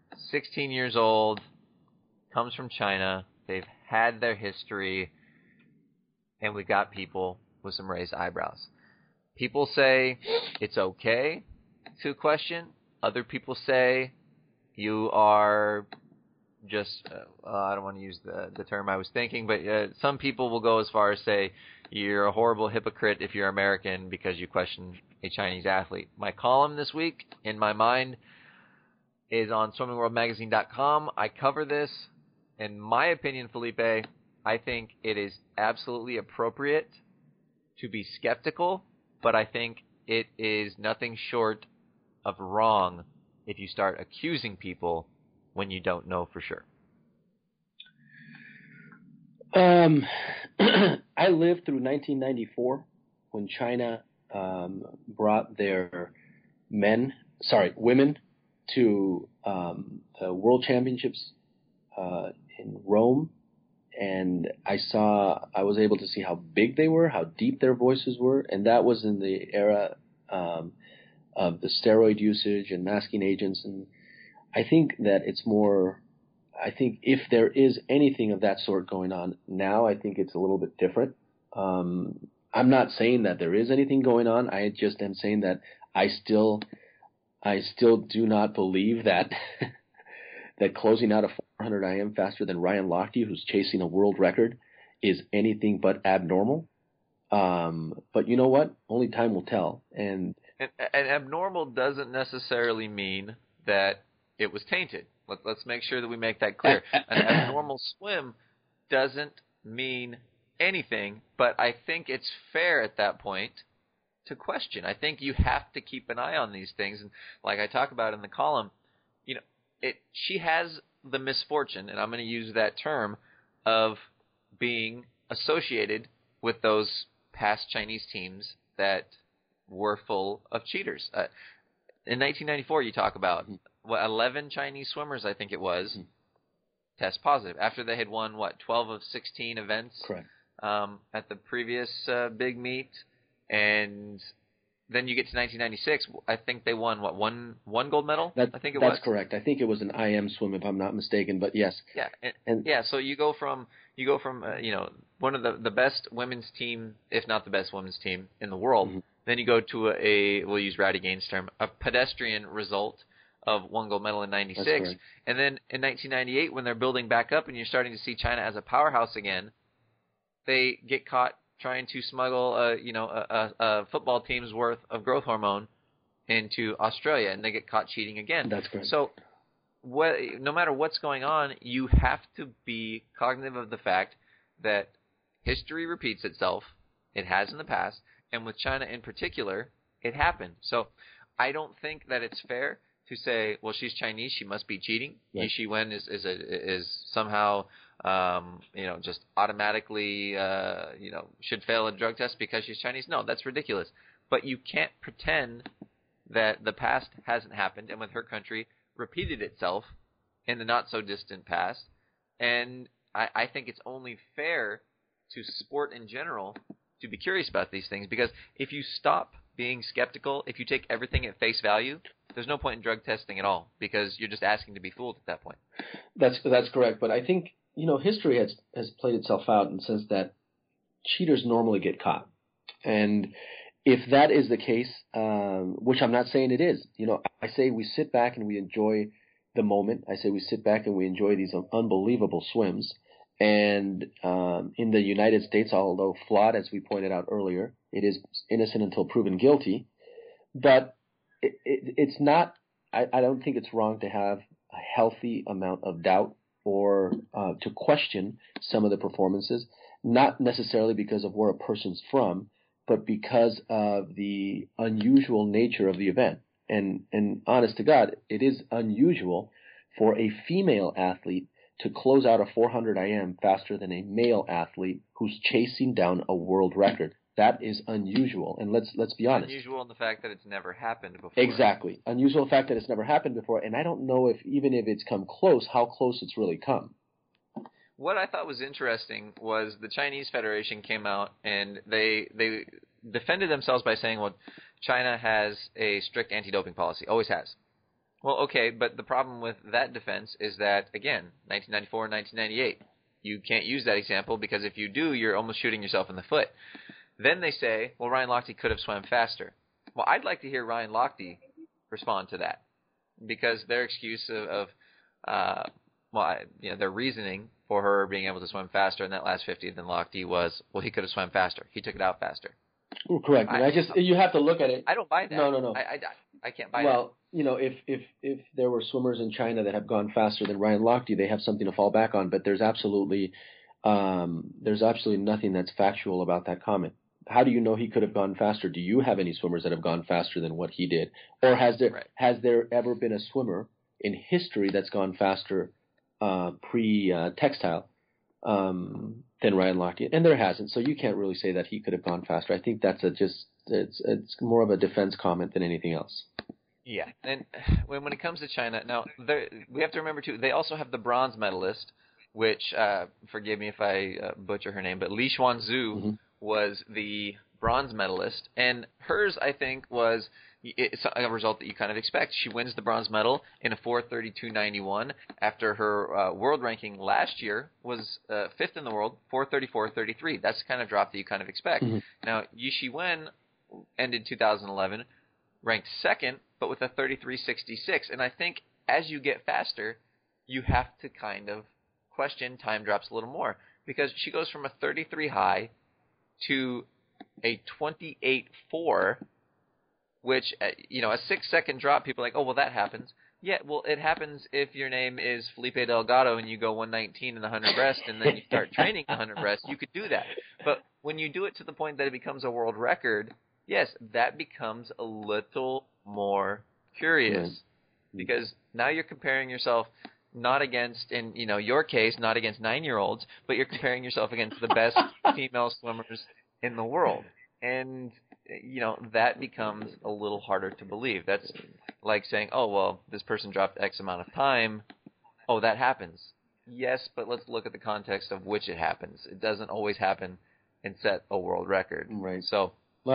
16 years old, comes from China. They've had their history, and we got people with some raised eyebrows. People say it's okay to question. Other people say you are just, I don't want to use the term I was thinking, but some people will go as far as say you're a horrible hypocrite if you're American because you question a Chinese athlete. My column this week, in my mind, is on swimmingworldmagazine.com. I cover this. In my opinion, Felipe, I think it is absolutely appropriate to be skeptical, but I think it is nothing short of wrong if you start accusing people when you don't know for sure. I lived through 1994 when China brought their women to the World Championships in Rome, and I was able to see how big they were, how deep their voices were, and that was in the era of the steroid usage and masking agents. And I think that I think if there is anything of that sort going on now, I think it's a little bit different. I'm not saying that there is anything going on. I just am saying that I still do not believe that that closing out a 400 IM faster than Ryan Lochte, who's chasing a world record, is anything but abnormal. But you know what? Only time will tell. And abnormal doesn't necessarily mean that it was tainted. Let's make sure that we make that clear. An abnormal swim doesn't mean anything, but I think it's fair at that point to question. I think you have to keep an eye on these things. And like I talk about in the column, she has the misfortune, and I'm going to use that term, of being associated with those past Chinese teams that were full of cheaters. In 1994, you talk about 11 Chinese swimmers, I think it was, test positive after they had won 12 of 16 events. Correct. At the previous big meet, and then you get to 1996. I think they won one gold medal. I think that's correct. I think it was an IM swim, if I'm not mistaken. But yes. Yeah, so you go from one of the best women's team, if not the best women's team in the world. Mm-hmm. Then you go to we'll use Rowdy Gaines' term, a pedestrian result of one gold medal in 96. And then in 1998, when they're building back up and you're starting to see China as a powerhouse again, they get caught trying to smuggle a football team's worth of growth hormone into Australia, and they get caught cheating again. That's correct. So no matter what's going on, you have to be cognitive of the fact that history repeats itself. It has in the past, and with China in particular, it happened. So I don't think that it's fair to say, well, she's Chinese, she must be cheating. Right. Yi Shi-wen is somehow just automatically should fail a drug test because she's Chinese. No, that's ridiculous. But you can't pretend that the past hasn't happened, and with her country repeated itself in the not so distant past. And I think it's only fair to sport in general to be curious about these things, because if you stop being skeptical, if you take everything at face value, there's no point in drug testing at all, because you're just asking to be fooled at that point. That's correct. But I think, history has played itself out in the sense that cheaters normally get caught. And if that is the case, which I'm not saying it is, I say we sit back and we enjoy the moment. I say we sit back and we enjoy these unbelievable swims. And in the United States, although flawed, as we pointed out earlier, it is innocent until proven guilty. But it's not – I don't think it's wrong to have a healthy amount of doubt or to question some of the performances, not necessarily because of where a person's from, but because of the unusual nature of the event. And honest to God, it is unusual for a female athlete to close out a 400 IM faster than a male athlete who's chasing down a world record. That is unusual, and let's be honest. Unusual in the fact that it's never happened before. Exactly. Unusual in the fact that it's never happened before, and I don't know if even if it's come close, how close it's really come. What I thought was interesting was the Chinese Federation came out and they defended themselves by saying, well, China has a strict anti-doping policy, always has. Well, okay, but the problem with that defense is that, again, 1994 and 1998, you can't use that example because if you do, you're almost shooting yourself in the foot. Then they say, well, Ryan Lochte could have swam faster. Well, I'd like to hear Ryan Lochte respond to that, because their excuse their reasoning for her being able to swim faster in that last 50 than Lochte was, well, he could have swam faster. He took it out faster. Correct. You have to look at it. I don't buy that. No. I can't buy that. Well, if there were swimmers in China that have gone faster than Ryan Lochte, they have something to fall back on. But there's absolutely nothing that's factual about that comment. How do you know he could have gone faster? Do you have any swimmers that have gone faster than what he did? Or has there ever been a swimmer in history that's gone faster pre-textile than Ryan Lochte? And there hasn't, so you can't really say that he could have gone faster. I think that's it's more of a defense comment than anything else. Yeah, and when it comes to China, now we have to remember too, they also have the bronze medalist, which forgive me if I butcher her name, but Li Xuanzhu was the bronze medalist, and hers, I think, was a result that you kind of expect. She wins the bronze medal in a 4:32.91 after her world ranking last year was 5th in the world, 4:34.33. That's the kind of drop that you kind of expect. Now, Yi Shi-wen ended 2011 ranked 2nd, but with a 33.66. And I think as you get faster, you have to kind of question time drops a little more, because she goes from a 33 high to a 28.4, which, a 6-second drop, people are like, oh, well, that happens. Yeah, well, it happens if your name is Felipe Delgado and you go 119 in the 100 breast and then you start training the 100 breast, you could do that. But when you do it to the point that it becomes a world record, yes, that becomes a little more curious. because now you're comparing yourself not against, in your case, not against 9-year-olds, but you're comparing yourself against the best female swimmers in the world. And, that becomes a little harder to believe. That's like saying, oh, well, this person dropped X amount of time. Oh, that happens. Yes, but let's look at the context of which it happens. It doesn't always happen and set a world record. Right. So,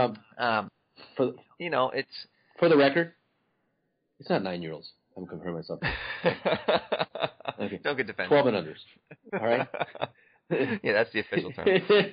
it's... For the record, it's not 9-year-olds. I'm comparing myself. Okay. Don't get defensive. 12 and unders. All right? Yeah, that's the official term.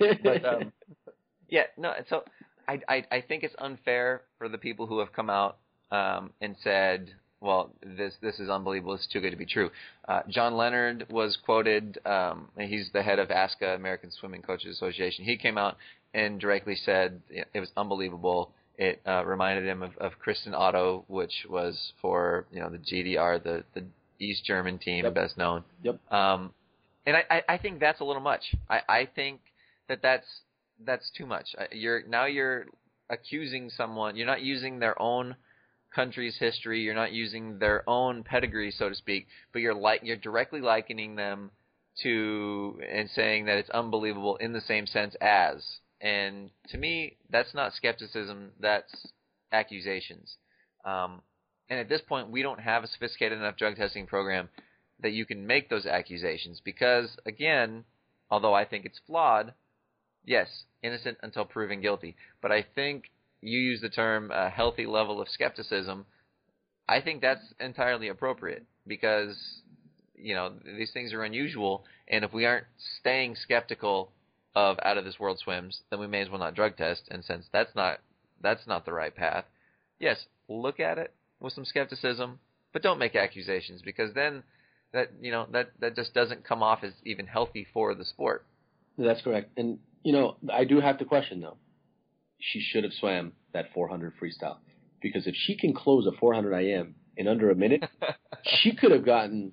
But, so I think it's unfair for the people who have come out and said, well, this is unbelievable. It's too good to be true. John Leonard was quoted. He's the head of ASCA, American Swimming Coaches Association. He came out and directly said it was unbelievable. It reminded him of Kristen Otto, which was for the GDR, the East German team, Yep. best known. Yep. And I think that's a little much. I think that's too much. You're accusing someone. You're not using their own country's history. You're not using their own pedigree, so to speak. But you're directly likening them to and saying that it's unbelievable in the same sense as. And to me, that's not skepticism. That's accusations. And at this point, we don't have a sophisticated enough drug testing program that you can make those accusations. Because, again, although I think it's flawed, yes, innocent until proven guilty. But I think you use the term a healthy level of skepticism. I think that's entirely appropriate because, these things are unusual. And if we aren't staying skeptical of out of this world swims, then we may as well not drug test. And since that's not the right path, yes, look at it with some skepticism, but don't make accusations because then that just doesn't come off as even healthy for the sport. That's correct. And I do have to question though. She should have swam that 400 freestyle because if she can close a 400 IM in under a minute, she could have gone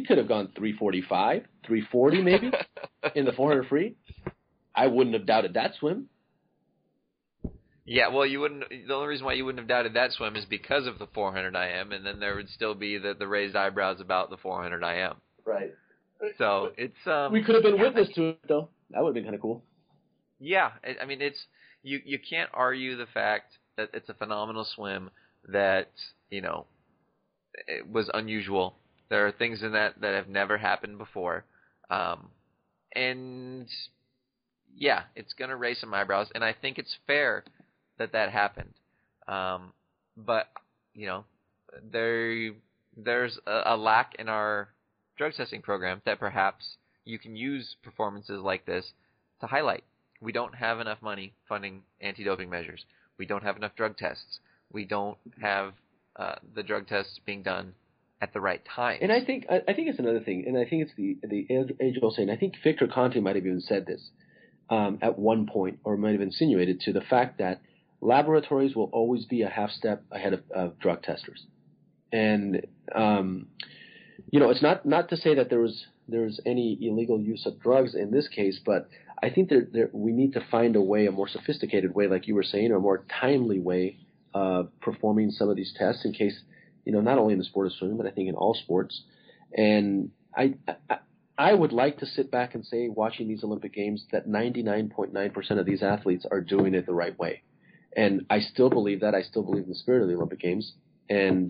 345, 340 maybe in the 400 free. I wouldn't have doubted that swim. Yeah, well, you wouldn't. The only reason why you wouldn't have doubted that swim is because of the 400 IM, and then there would still be the raised eyebrows about the 400 IM. Right. So it's we could have been witness to it though. That would have been kind of cool. Yeah, I mean it's you can't argue the fact that it's a phenomenal swim that it was unusual. There are things in that have never happened before, and yeah, it's going to raise some eyebrows, and I think it's fair that happened. But there's a lack in our drug testing program that perhaps you can use performances like this to highlight. We don't have enough money funding anti-doping measures. We don't have enough drug tests. We don't have the drug tests being done at the right time. And I think it's another thing, and I think it's the age-old saying. I think Victor Conte might have even said this at one point, or might have insinuated to the fact that laboratories will always be a half step ahead of drug testers. And it's not to say that there's any illegal use of drugs in this case, but I think we need to find a more sophisticated way, like you were saying, or a more timely way of performing some of these tests in case, not only in the sport of swimming, but I think in all sports. And I would like to sit back and say, watching these Olympic Games, that 99.9% of these athletes are doing it the right way. And I still believe that. I still believe in the spirit of the Olympic Games. And,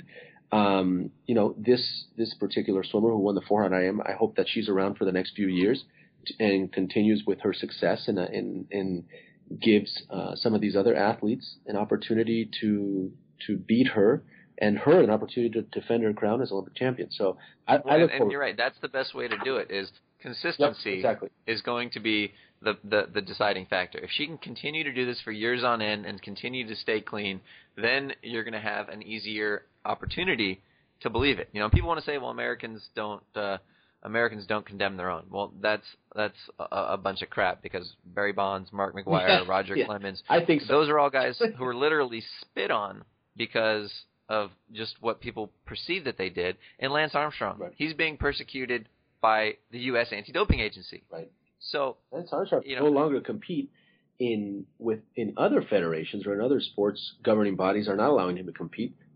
this particular swimmer who won the 400 IM, I hope that she's around for the next few years and continues with her success and gives some of these other athletes an opportunity to beat her and her an opportunity to defend her crown as Olympic champion. So I look forward. And you're right. That's the best way to do it is consistency. Yep, exactly. Is going to be the deciding factor. If she can continue to do this for years on end and continue to stay clean, then you're going to have an easier opportunity to believe it. People want to say, well, Americans don't condemn their own. Well, that's a bunch of crap because Barry Bonds, Mark McGuire, Roger Clemens, I think so. Those are all guys who are literally spit on because of just what people perceive that they did. And Lance Armstrong, right. He's being persecuted by the U.S. Anti-Doping Agency. Right. So Lance Armstrong no longer compete in other federations or in other sports governing bodies are not allowing him to compete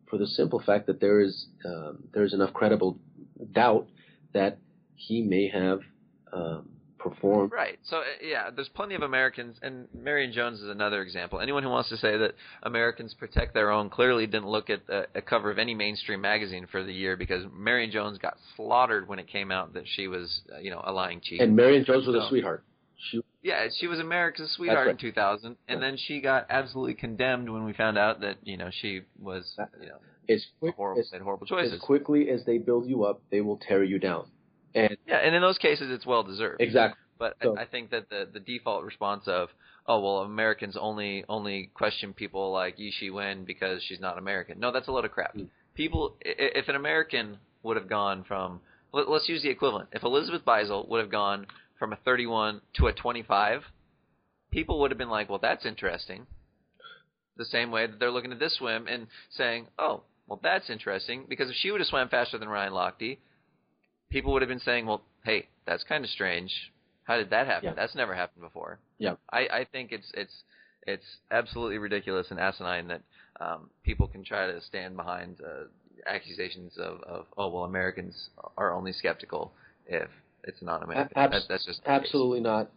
for the simple fact that there's enough credible doubt that he may have performed. Right. So, yeah, there's plenty of Americans, and Marion Jones is another example. Anyone who wants to say that Americans protect their own clearly didn't look at a cover of any mainstream magazine for the year, because Marion Jones got slaughtered when it came out that she was, a lying cheat. And Marion Jones was a sweetheart. She was America's sweetheart in 2000, and then she got absolutely condemned when we found out that, she was, horrible choices. As quickly as they build you up, they will tear you down. And in those cases, it's well deserved. Exactly. But I think that the default response of, Americans only question people like Yi Shi-wen because she's not American. No, that's a load of crap. People, if an American would have gone from, let's use the equivalent. If Elizabeth Beisel would have gone from a 31 to a 25, people would have been like, well, that's interesting. The same way that they're looking at this swim and saying, oh, well, that's interesting, because if she would have swam faster than Ryan Lochte, people would have been saying, well, hey, that's kind of strange. How did that happen? Yeah. That's never happened before. Yeah. I think it's absolutely ridiculous and asinine that people can try to stand behind accusations of Americans are only skeptical if it's not American. That's just absolutely not.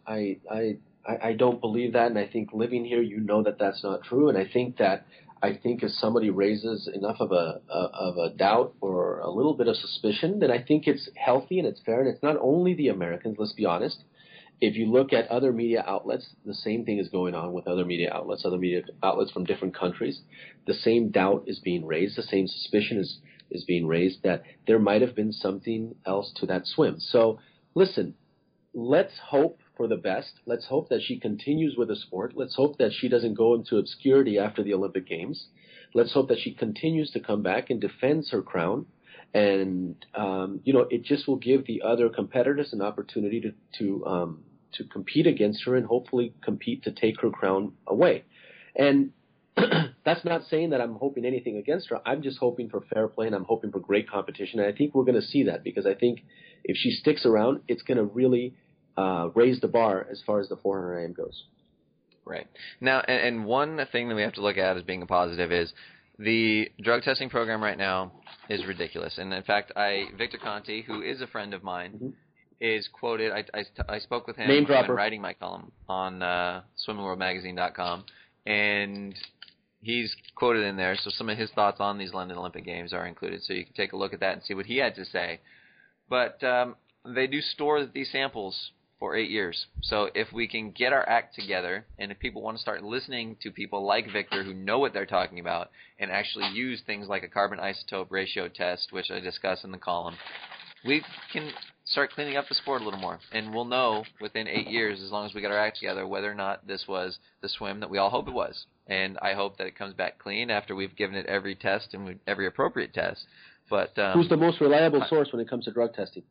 I don't believe that, and I think living here, that that's not true. And I think if somebody raises enough of a doubt or a little bit of suspicion, then I think it's healthy and it's fair. And it's not only the Americans. Let's be honest. If you look at other media outlets, the same thing is going on with other media outlets from different countries. The same doubt is being raised. The same suspicion is being raised that there might have been something else to that swim. So, listen, let's hope for the best. Let's hope that she continues with the sport. Let's hope that she doesn't go into obscurity after the Olympic Games. Let's hope that she continues to come back and defends her crown. And, it just will give the other competitors an opportunity to compete against her and hopefully compete to take her crown away. And that's not saying that I'm hoping anything against her. I'm just hoping for fair play, and I'm hoping for great competition. And I think we're going to see that, because I think if she sticks around, it's going to really raise the bar as far as the 400 AM goes. Right. Now, and one thing that we have to look at as being a positive is the drug testing program right now is ridiculous. And in fact, Victor Conti, who is a friend of mine, is quoted. I spoke with him when writing my column on swimmingworldmagazine.com, and he's quoted in there. So some of his thoughts on these London Olympic Games are included. So you can take a look at that and see what he had to say. But they do store these samples for 8 years. So if we can get our act together, and if people want to start listening to people like Victor who know what they're talking about and actually use things like a carbon isotope ratio test, which I discuss in the column, we can start cleaning up the sport a little more. And we'll know within 8 years, as long as we get our act together, whether or not this was the swim that we all hope it was. And I hope that it comes back clean after we've given it every test and every appropriate test. But who's the most reliable source when it comes to drug testing?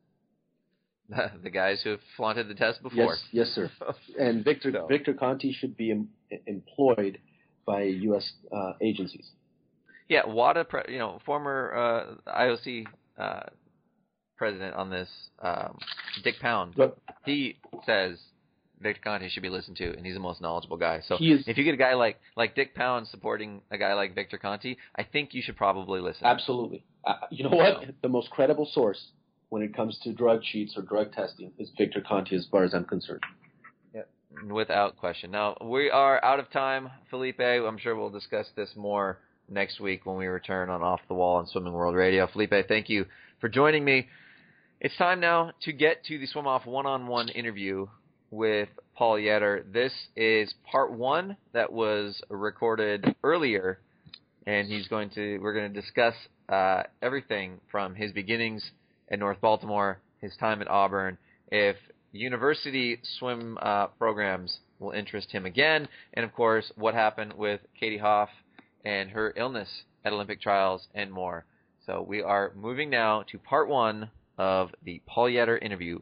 The guys who have flaunted the test before. Yes, sir. And Victor Conti should be employed by U.S. agencies. Yeah, WADA, former IOC president on this, Dick Pound, he says Victor Conti should be listened to, and he's the most knowledgeable guy. So if you get a guy like Dick Pound supporting a guy like Victor Conti, I think you should probably listen. Absolutely. You know what? The most credible source when it comes to drug cheats or drug testing is Victor Conti, as far as I'm concerned. Yeah, without question. Now, we are out of time, Felipe. I'm sure we'll discuss this more next week when we return on Off the Wall on Swimming World Radio. Felipe, thank you for joining me. It's time now to get to the Swim Off one-on-one interview with Paul Yetter. This is part one that was recorded earlier, and we're going to discuss everything from his beginnings at North Baltimore, his time at Auburn, if university swim programs will interest him again, and of course what happened with Katie Hoff and her illness at Olympic trials and more. So we are moving now to part one of the Paul Yetter interview.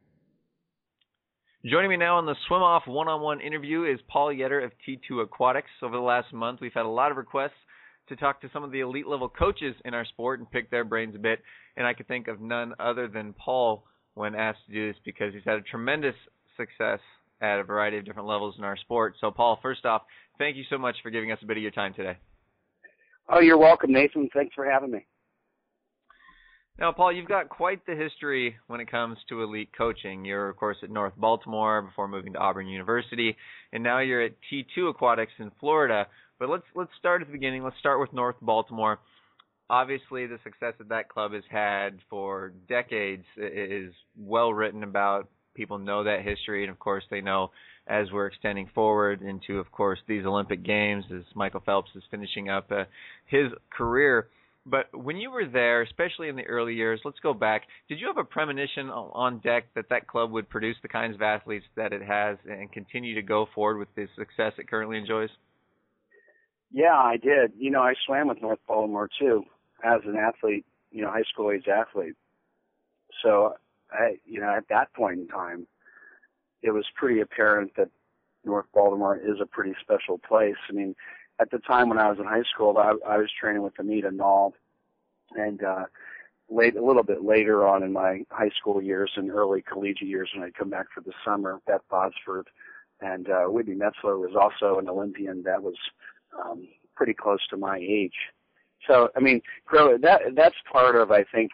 Joining me now on the Swim Off one-on-one interview is Paul Yetter of T2 Aquatics. Over the last month, we've had a lot of requests to talk to some of the elite level coaches in our sport and pick their brains a bit, and I could think of none other than Paul when asked to do this, because he's had a tremendous success at a variety of different levels in our sport. So Paul, first off, thank you so much for giving us a bit of your time today. Oh, you're welcome, Nathan. Thanks for having me. Now, Paul, you've got quite the history when it comes to elite coaching. You're, of course, at North Baltimore before moving to Auburn University, and now you're at T2 Aquatics in Florida. But let's start at the beginning. Let's start with North Baltimore. Obviously, the success that club has had for decades is well written about. People know that history, and, of course, they know as we're extending forward into, of course, these Olympic Games, as Michael Phelps is finishing up his career. But when you were there, especially in the early years, let's go back, did you have a premonition on deck that club would produce the kinds of athletes that it has and continue to go forward with the success it currently enjoys? Yeah, I did. I swam with North Baltimore, too, as an athlete, high school age athlete. So, at that point in time, it was pretty apparent that North Baltimore is a pretty special place. I mean, at the time when I was in high school, I was training with Amita Nall, and a little bit later on in my high school years and early collegiate years when I'd come back for the summer, Beth Bodsford, and Whitney Metzler was also an Olympian that was pretty close to my age. So, I mean, that's part of, I think,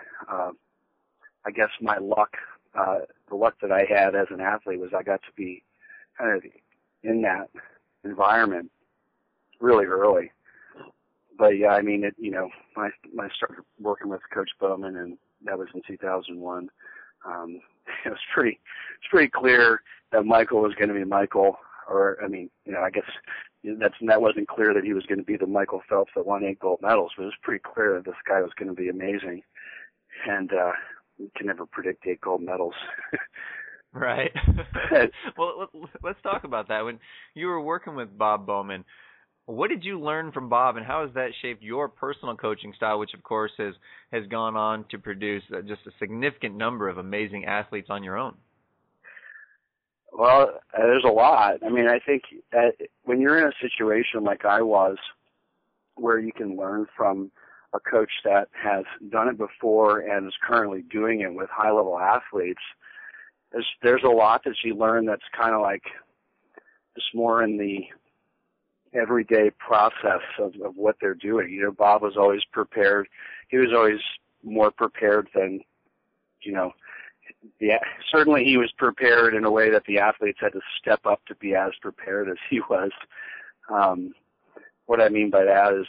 I guess my luck, the luck that I had as an athlete was I got to be kind of in that environment really early. But yeah, I mean, I started working with Coach Bowman, and that was in 2001. It was pretty clear that Michael was going to be Michael, or I mean, I guess that wasn't clear that he was going to be the Michael Phelps that won 8 gold medals, but it was pretty clear that this guy was going to be amazing, and you can never predict 8 gold medals. Right. Well, let's talk about that. When you were working with Bob Bowman, what did you learn from Bob, and how has that shaped your personal coaching style, which, of course, has gone on to produce just a significant number of amazing athletes on your own? Well, there's a lot. I mean, I think when you're in a situation like I was, where you can learn from a coach that has done it before and is currently doing it with high-level athletes, there's a lot that you learn that's kind of like just more in the everyday process of what they're doing. Bob was always prepared. He was always more prepared than, certainly he was prepared in a way that the athletes had to step up to be as prepared as he was. What I mean by that is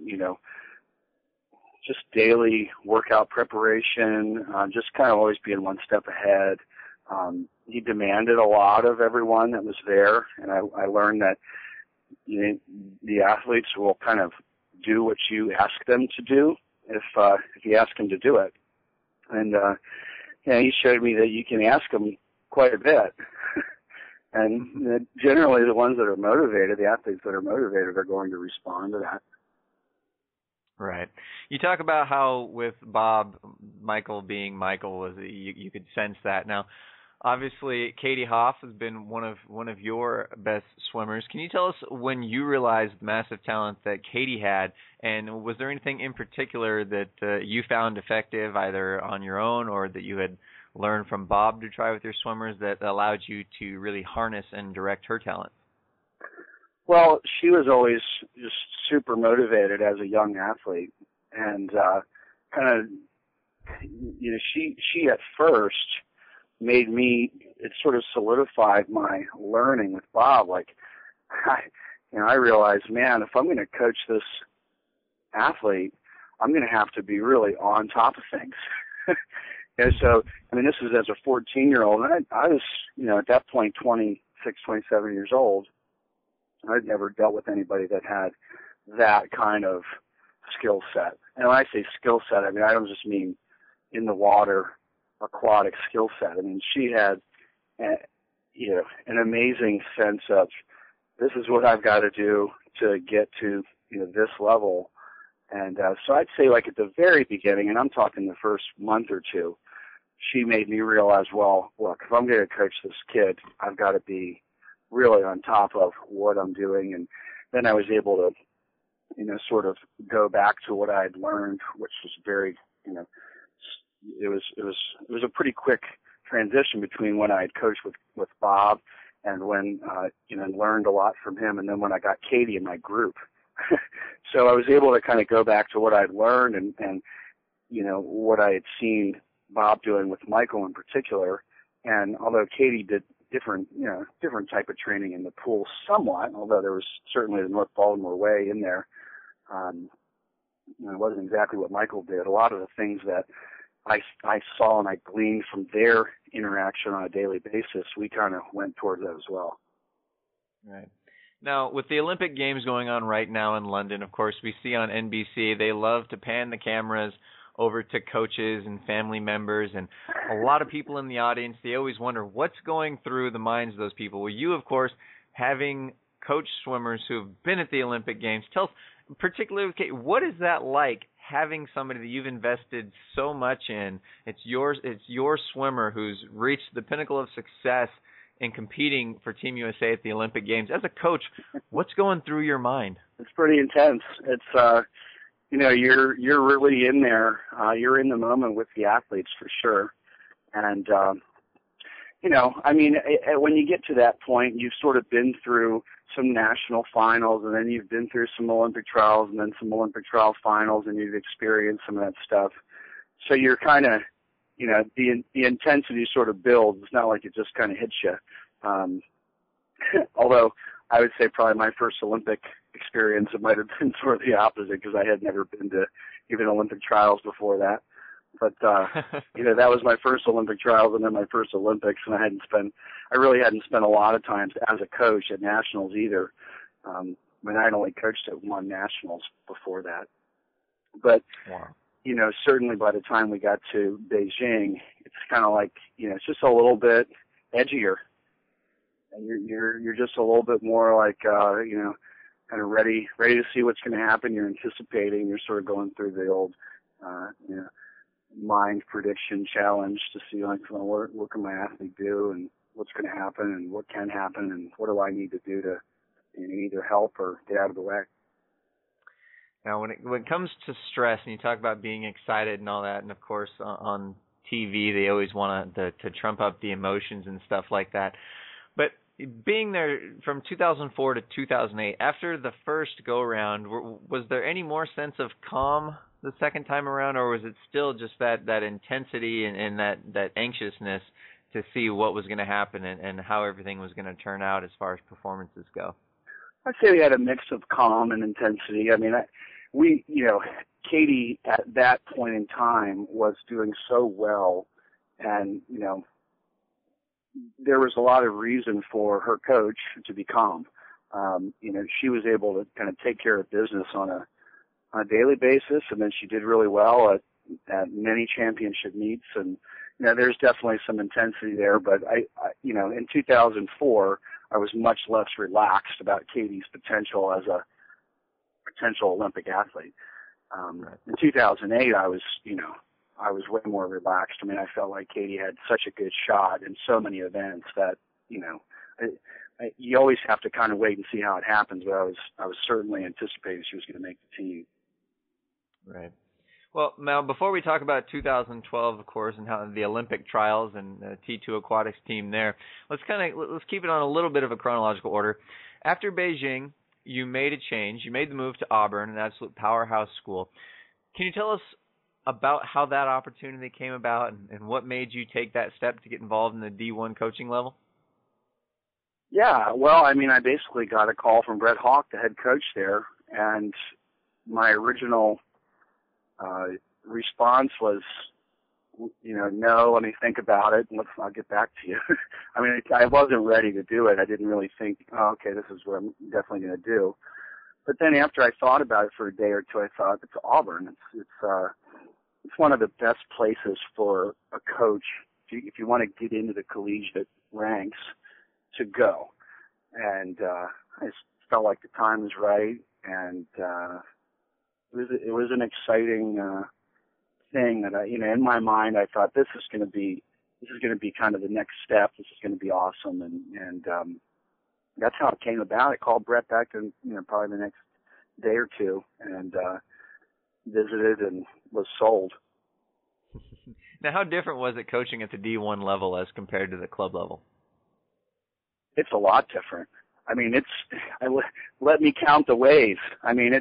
just daily workout preparation, just kind of always being one step ahead. He demanded a lot of everyone that was there, and I learned that the athletes will kind of do what you ask them to do if you ask them to do it. And he showed me that you can ask them quite a bit. And generally the ones that are motivated, the athletes that are motivated, are going to respond to that. Right. You talk about how with Bob, Michael being Michael, you could sense that. Now, obviously, Katie Hoff has been one of your best swimmers. Can you tell us when you realized the massive talent that Katie had, and was there anything in particular that you found effective, either on your own or that you had learned from Bob to try with your swimmers, that allowed you to really harness and direct her talent? Well, she was always just super motivated as a young athlete, and she at first made me, it sort of solidified my learning with Bob. Like, I realized, man, if I'm going to coach this athlete, I'm going to have to be really on top of things. And so, I mean, this is as a 14-year-old, and I was, at that point, 26, 27 years old. I'd never dealt with anybody that had that kind of skill set. And when I say skill set, I mean, I don't just mean in the water, aquatic skill set. I mean, she had, an amazing sense of, this is what I've got to do to get to, this level. And so I'd say, like, at the very beginning, and I'm talking the first month or two, she made me realize, well, look, if I'm going to coach this kid, I've got to be really on top of what I'm doing. And then I was able to, sort of go back to what I had learned, which was very, it was a pretty quick transition between when I had coached with Bob and when, learned a lot from him. And then when I got Katie in my group, So I was able to kind of go back to what I'd learned and what I had seen Bob doing with Michael in particular. And although Katie did different type of training in the pool somewhat, although there was certainly the North Baltimore way in there. It wasn't exactly what Michael did. A lot of the things that I saw and I gleaned from their interaction on a daily basis, we kind of went towards that as well. Right. Now, with the Olympic Games going on right now in London, of course, we see on NBC, they love to pan the cameras over to coaches and family members, and a lot of people in the audience, they always wonder what's going through the minds of those people. Well, you, of course, having coached swimmers who have been at the Olympic Games, tell us, particularly with Kate, what is that like, having somebody that you've invested so much in? It's your swimmer who's reached the pinnacle of success in competing for Team USA at the Olympic Games. As a coach, what's going through your mind? It's pretty intense. It's you're really in there. You're in the moment with the athletes for sure. And when you get to that point, you've sort of been through some national finals, and then you've been through some Olympic trials, and then some Olympic trial finals, and you've experienced some of that stuff. So you're kind of, the intensity sort of builds. It's not like it just kind of hits you. Although I would say probably my first Olympic experience, it might have been sort of the opposite, because I had never been to even Olympic trials before that. But, that was my first Olympic trials and then my first Olympics, and I really hadn't spent a lot of time as a coach at nationals either. I'd only coached at one nationals before that. But, wow. Certainly by the time we got to Beijing, it's kind of like, it's just a little bit edgier. And you're just a little bit more like, kind of ready to see what's going to happen. You're anticipating. You're sort of going through the old, mind prediction challenge to see like, well, what can my athlete do, and what's going to happen, and what can happen, and what do I need to do to either help or get out of the way. Now, when it comes to stress, and you talk about being excited and all that, and of course on TV they always want to trump up the emotions and stuff like that. But being there from 2004 to 2008, after the first go-around, was there any more sense of calm the second time around, or was it still just that intensity and that anxiousness to see what was going to happen and how everything was going to turn out as far as performances go? I'd say we had a mix of calm and intensity. I mean, Katie at that point in time was doing so well, and, there was a lot of reason for her coach to be calm. She was able to kind of take care of business on a daily basis, and then she did really well at many championship meets, and, there's definitely some intensity there, but in 2004, I was much less relaxed about Katie's potential as a potential Olympic athlete. In 2008, I was way more relaxed. I mean, I felt like Katie had such a good shot in so many events that, you always have to kind of wait and see how it happens, but I was certainly anticipating she was going to make the team. Right. Well, now, before we talk about 2012, of course, and how the Olympic trials and T2 Aquatics team there, let's keep it on a little bit of a chronological order. After Beijing, you made a change. You made the move to Auburn, an absolute powerhouse school. Can you tell us about how that opportunity came about and what made you take that step to get involved in the D1 coaching level? Yeah, well, I mean, I basically got a call from Brett Hawk, the head coach there, and my original response was, no, let me think about it, and I'll get back to you. I mean, I wasn't ready to do it. I didn't really think, okay, this is what I'm definitely going to do. But then after I thought about it for a day or two, I thought, it's Auburn. It's one of the best places for a coach, if you want to get into the collegiate ranks, to go. And I just felt like the time was right, and it was an exciting thing that in my mind, I thought this is going to be kind of the next step. This is going to be awesome, and that's how it came about. I called Brett back in probably the next day or two, and visited and was sold. Now, how different was it coaching at the D1 level as compared to the club level? It's a lot different. I mean, let me count the waves. I mean,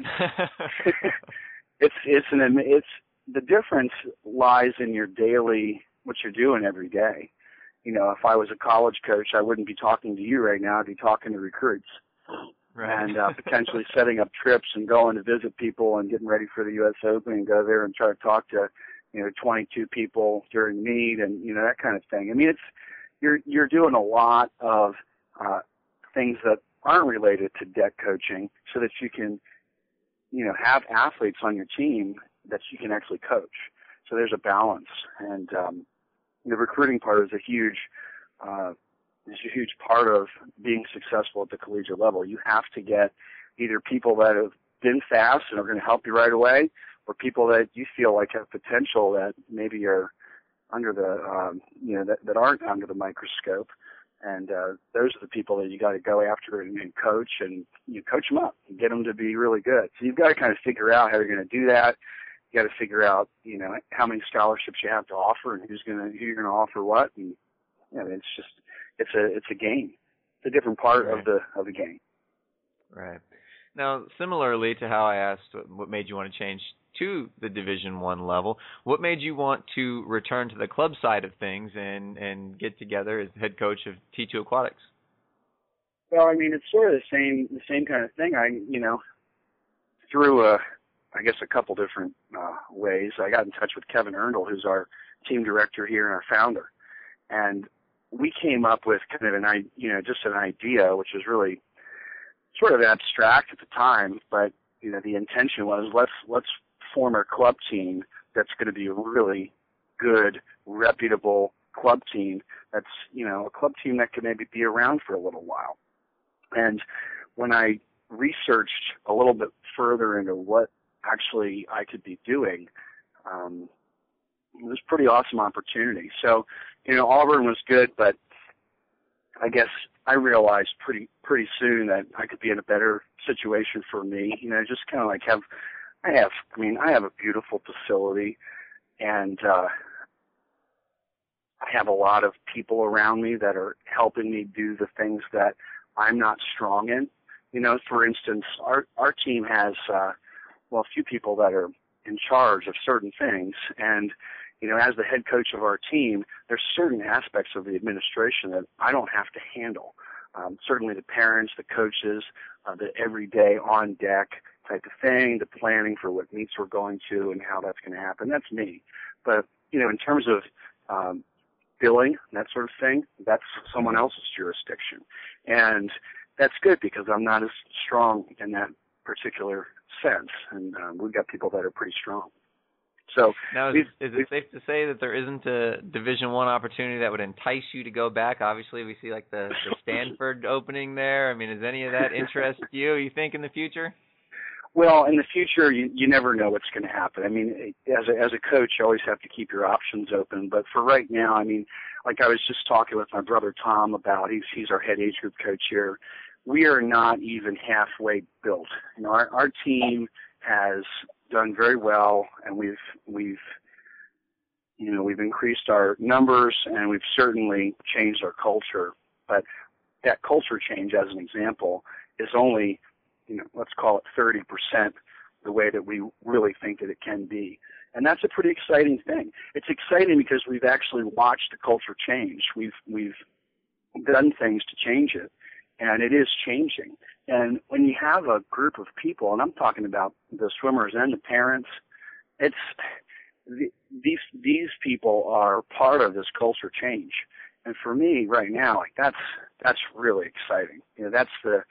it's the difference lies in your daily, what you're doing every day. You know, if I was a college coach, I wouldn't be talking to you right now. I'd be talking to recruits. Right. And potentially setting up trips and going to visit people and getting ready for the U.S. Open and go there and try to talk to, 22 people during meet and, that kind of thing. I mean, you're doing a lot of things that aren't related to deck coaching so that you can, have athletes on your team that you can actually coach. So there's a balance. And the recruiting part is a huge part of being successful at the collegiate level. You have to get either people that have been fast and are going to help you right away, or people that you feel like have potential that maybe are under the, that aren't under the microscope. And those are the people that you got to go after and coach, and you coach them up and get them to be really good. So you've got to kind of figure out how you're going to do that. You got to figure out, how many scholarships you have to offer and who you're going to offer what. And it's a game. It's a different part of the game. Right. Now, similarly to how I asked what made you want to change to the Division I level, what made you want to return to the club side of things and get together as head coach of T2 Aquatics? Well, I mean, it's sort of the same kind of thing. Through a couple different ways, I got in touch with Kevin Erndl, who's our team director here and our founder, and we came up with kind of just an idea, which was really sort of abstract at the time, but the intention was let's form a club team that's going to be a really good, reputable club team. That's a club team that can maybe be around for a little while. And when I researched a little bit further into what actually I could be doing, it was a pretty awesome opportunity. So, Auburn was good, but I guess I realized pretty soon that I could be in a better situation for me. Just kind of like I have a beautiful facility, and I have a lot of people around me that are helping me do the things that I'm not strong in. For instance, our team has a few people that are in charge of certain things, and as the head coach of our team, there's certain aspects of the administration that I don't have to handle. Certainly the parents, the coaches, the everyday on deck type of thing, the planning for what meets we're going to and how that's going to happen. That's me. But, in terms of billing, that sort of thing, that's someone else's jurisdiction. And that's good because I'm not as strong in that particular sense. And we've got people that are pretty strong. So now, is it safe to say that there isn't a Division I opportunity that would entice you to go back? Obviously, we see like the Stanford opening there. I mean, does any of that interest you think, in the future? Well, in the future, you never know what's going to happen. I mean, as a coach, you always have to keep your options open. But for right now, I mean, like I was just talking with my brother Tom about, he's our head age group coach here. We are not even halfway built. Our team has done very well, and we've increased our numbers, and we've certainly changed our culture. But that culture change, as an example, is only, let's call it 30% the way that we really think that it can be. And that's a pretty exciting thing. It's exciting because we've actually watched the culture change. We've done things to change it, and it is changing. And when you have a group of people, and I'm talking about the swimmers and the parents, these people are part of this culture change. And for me right now, like that's really exciting. That's the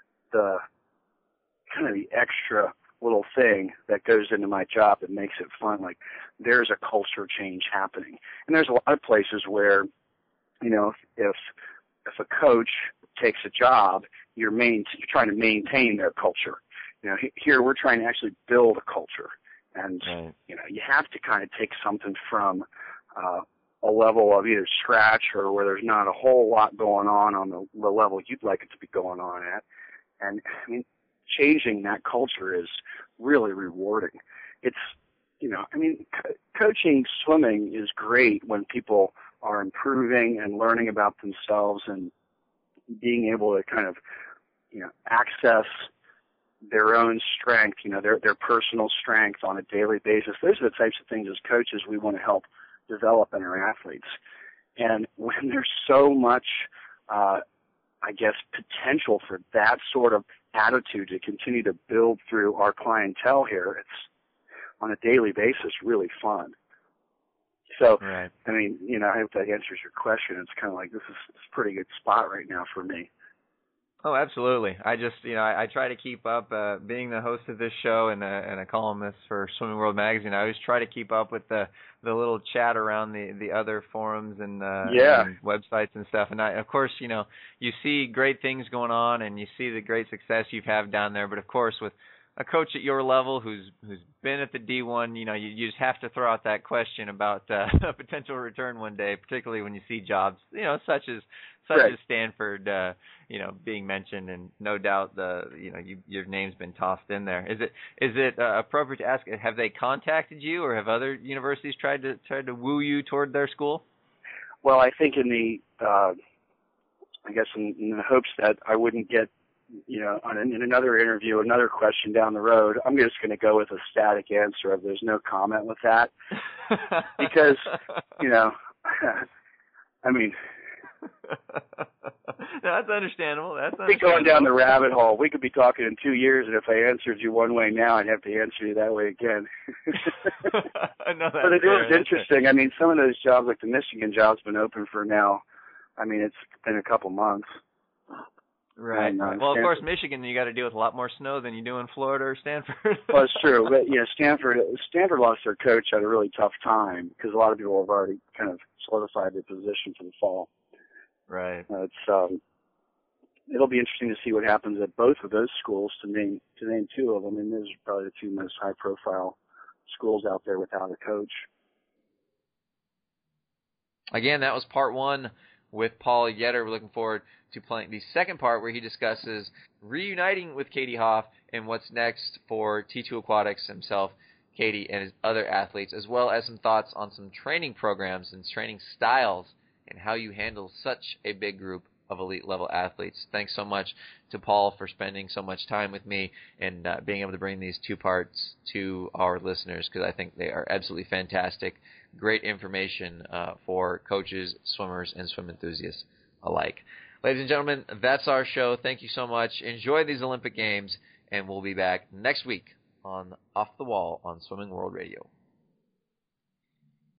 kind of the extra little thing that goes into my job that makes it fun. Like, there's a culture change happening. And there's a lot of places where, if a coach takes a job, you're trying to maintain their culture. Here we're trying to actually build a culture. And, right. You have to kind of take something from a level of either scratch or where there's not a whole lot going on the level you'd like it to be going on at. And, I mean, changing that culture is really rewarding. It's, coaching swimming is great when people are improving and learning about themselves and being able to kind of access their own strength, their personal strength on a daily basis. Those are the types of things as coaches we want to help develop in our athletes. And when there's so much, potential for that sort of attitude to continue to build through our clientele here, it's on a daily basis really fun. So, right. I mean, I hope that answers your question. It's kind of like this is a pretty good spot right now for me. Oh, absolutely. I just, I try to keep up, being the host of this show and a columnist for Swimming World Magazine. I always try to keep up with the little chat around the other forums and websites and stuff. And of course, you see great things going on and you see the great success you've had down there. But of course, with a coach at your level who's been at the D1, you just have to throw out that question about a potential return one day, particularly when you see jobs, such as Stanford, being mentioned, and no doubt your name's been tossed in there. Is it appropriate to ask? Have they contacted you, or have other universities tried to woo you toward their school? Well, I think in the in the hopes that I wouldn't get in another interview, another question down the road, I'm just going to go with a static answer of there's no comment with that, because I mean. That's understandable. Be going down the rabbit hole. We could be talking in 2 years, and if I answered you one way now, I'd have to answer you that way again. But it is interesting. I mean, some of those jobs, like the Michigan job's been open for now. I mean, it's been a couple months. Right. And, well, of course, Michigan, you got to deal with a lot more snow than you do in Florida or Stanford. Well, it's true. But Stanford lost their coach at a really tough time because a lot of people have already kind of solidified their position for the fall. Right. It'll be interesting to see what happens at both of those schools. To name two of them, and those are probably the two most high-profile schools out there without a coach. Again, that was part one with Paul Yetter. We're looking forward to playing the second part where he discusses reuniting with Katie Hoff and what's next for T2 Aquatics himself, Katie, and his other athletes, as well as some thoughts on some training programs and training styles and how you handle such a big group of elite-level athletes. Thanks so much to Paul for spending so much time with me and being able to bring these two parts to our listeners, because I think they are absolutely fantastic. Great information for coaches, swimmers, and swim enthusiasts alike. Ladies and gentlemen, that's our show. Thank you so much. Enjoy these Olympic Games, and we'll be back next week on Off the Wall on Swimming World Radio.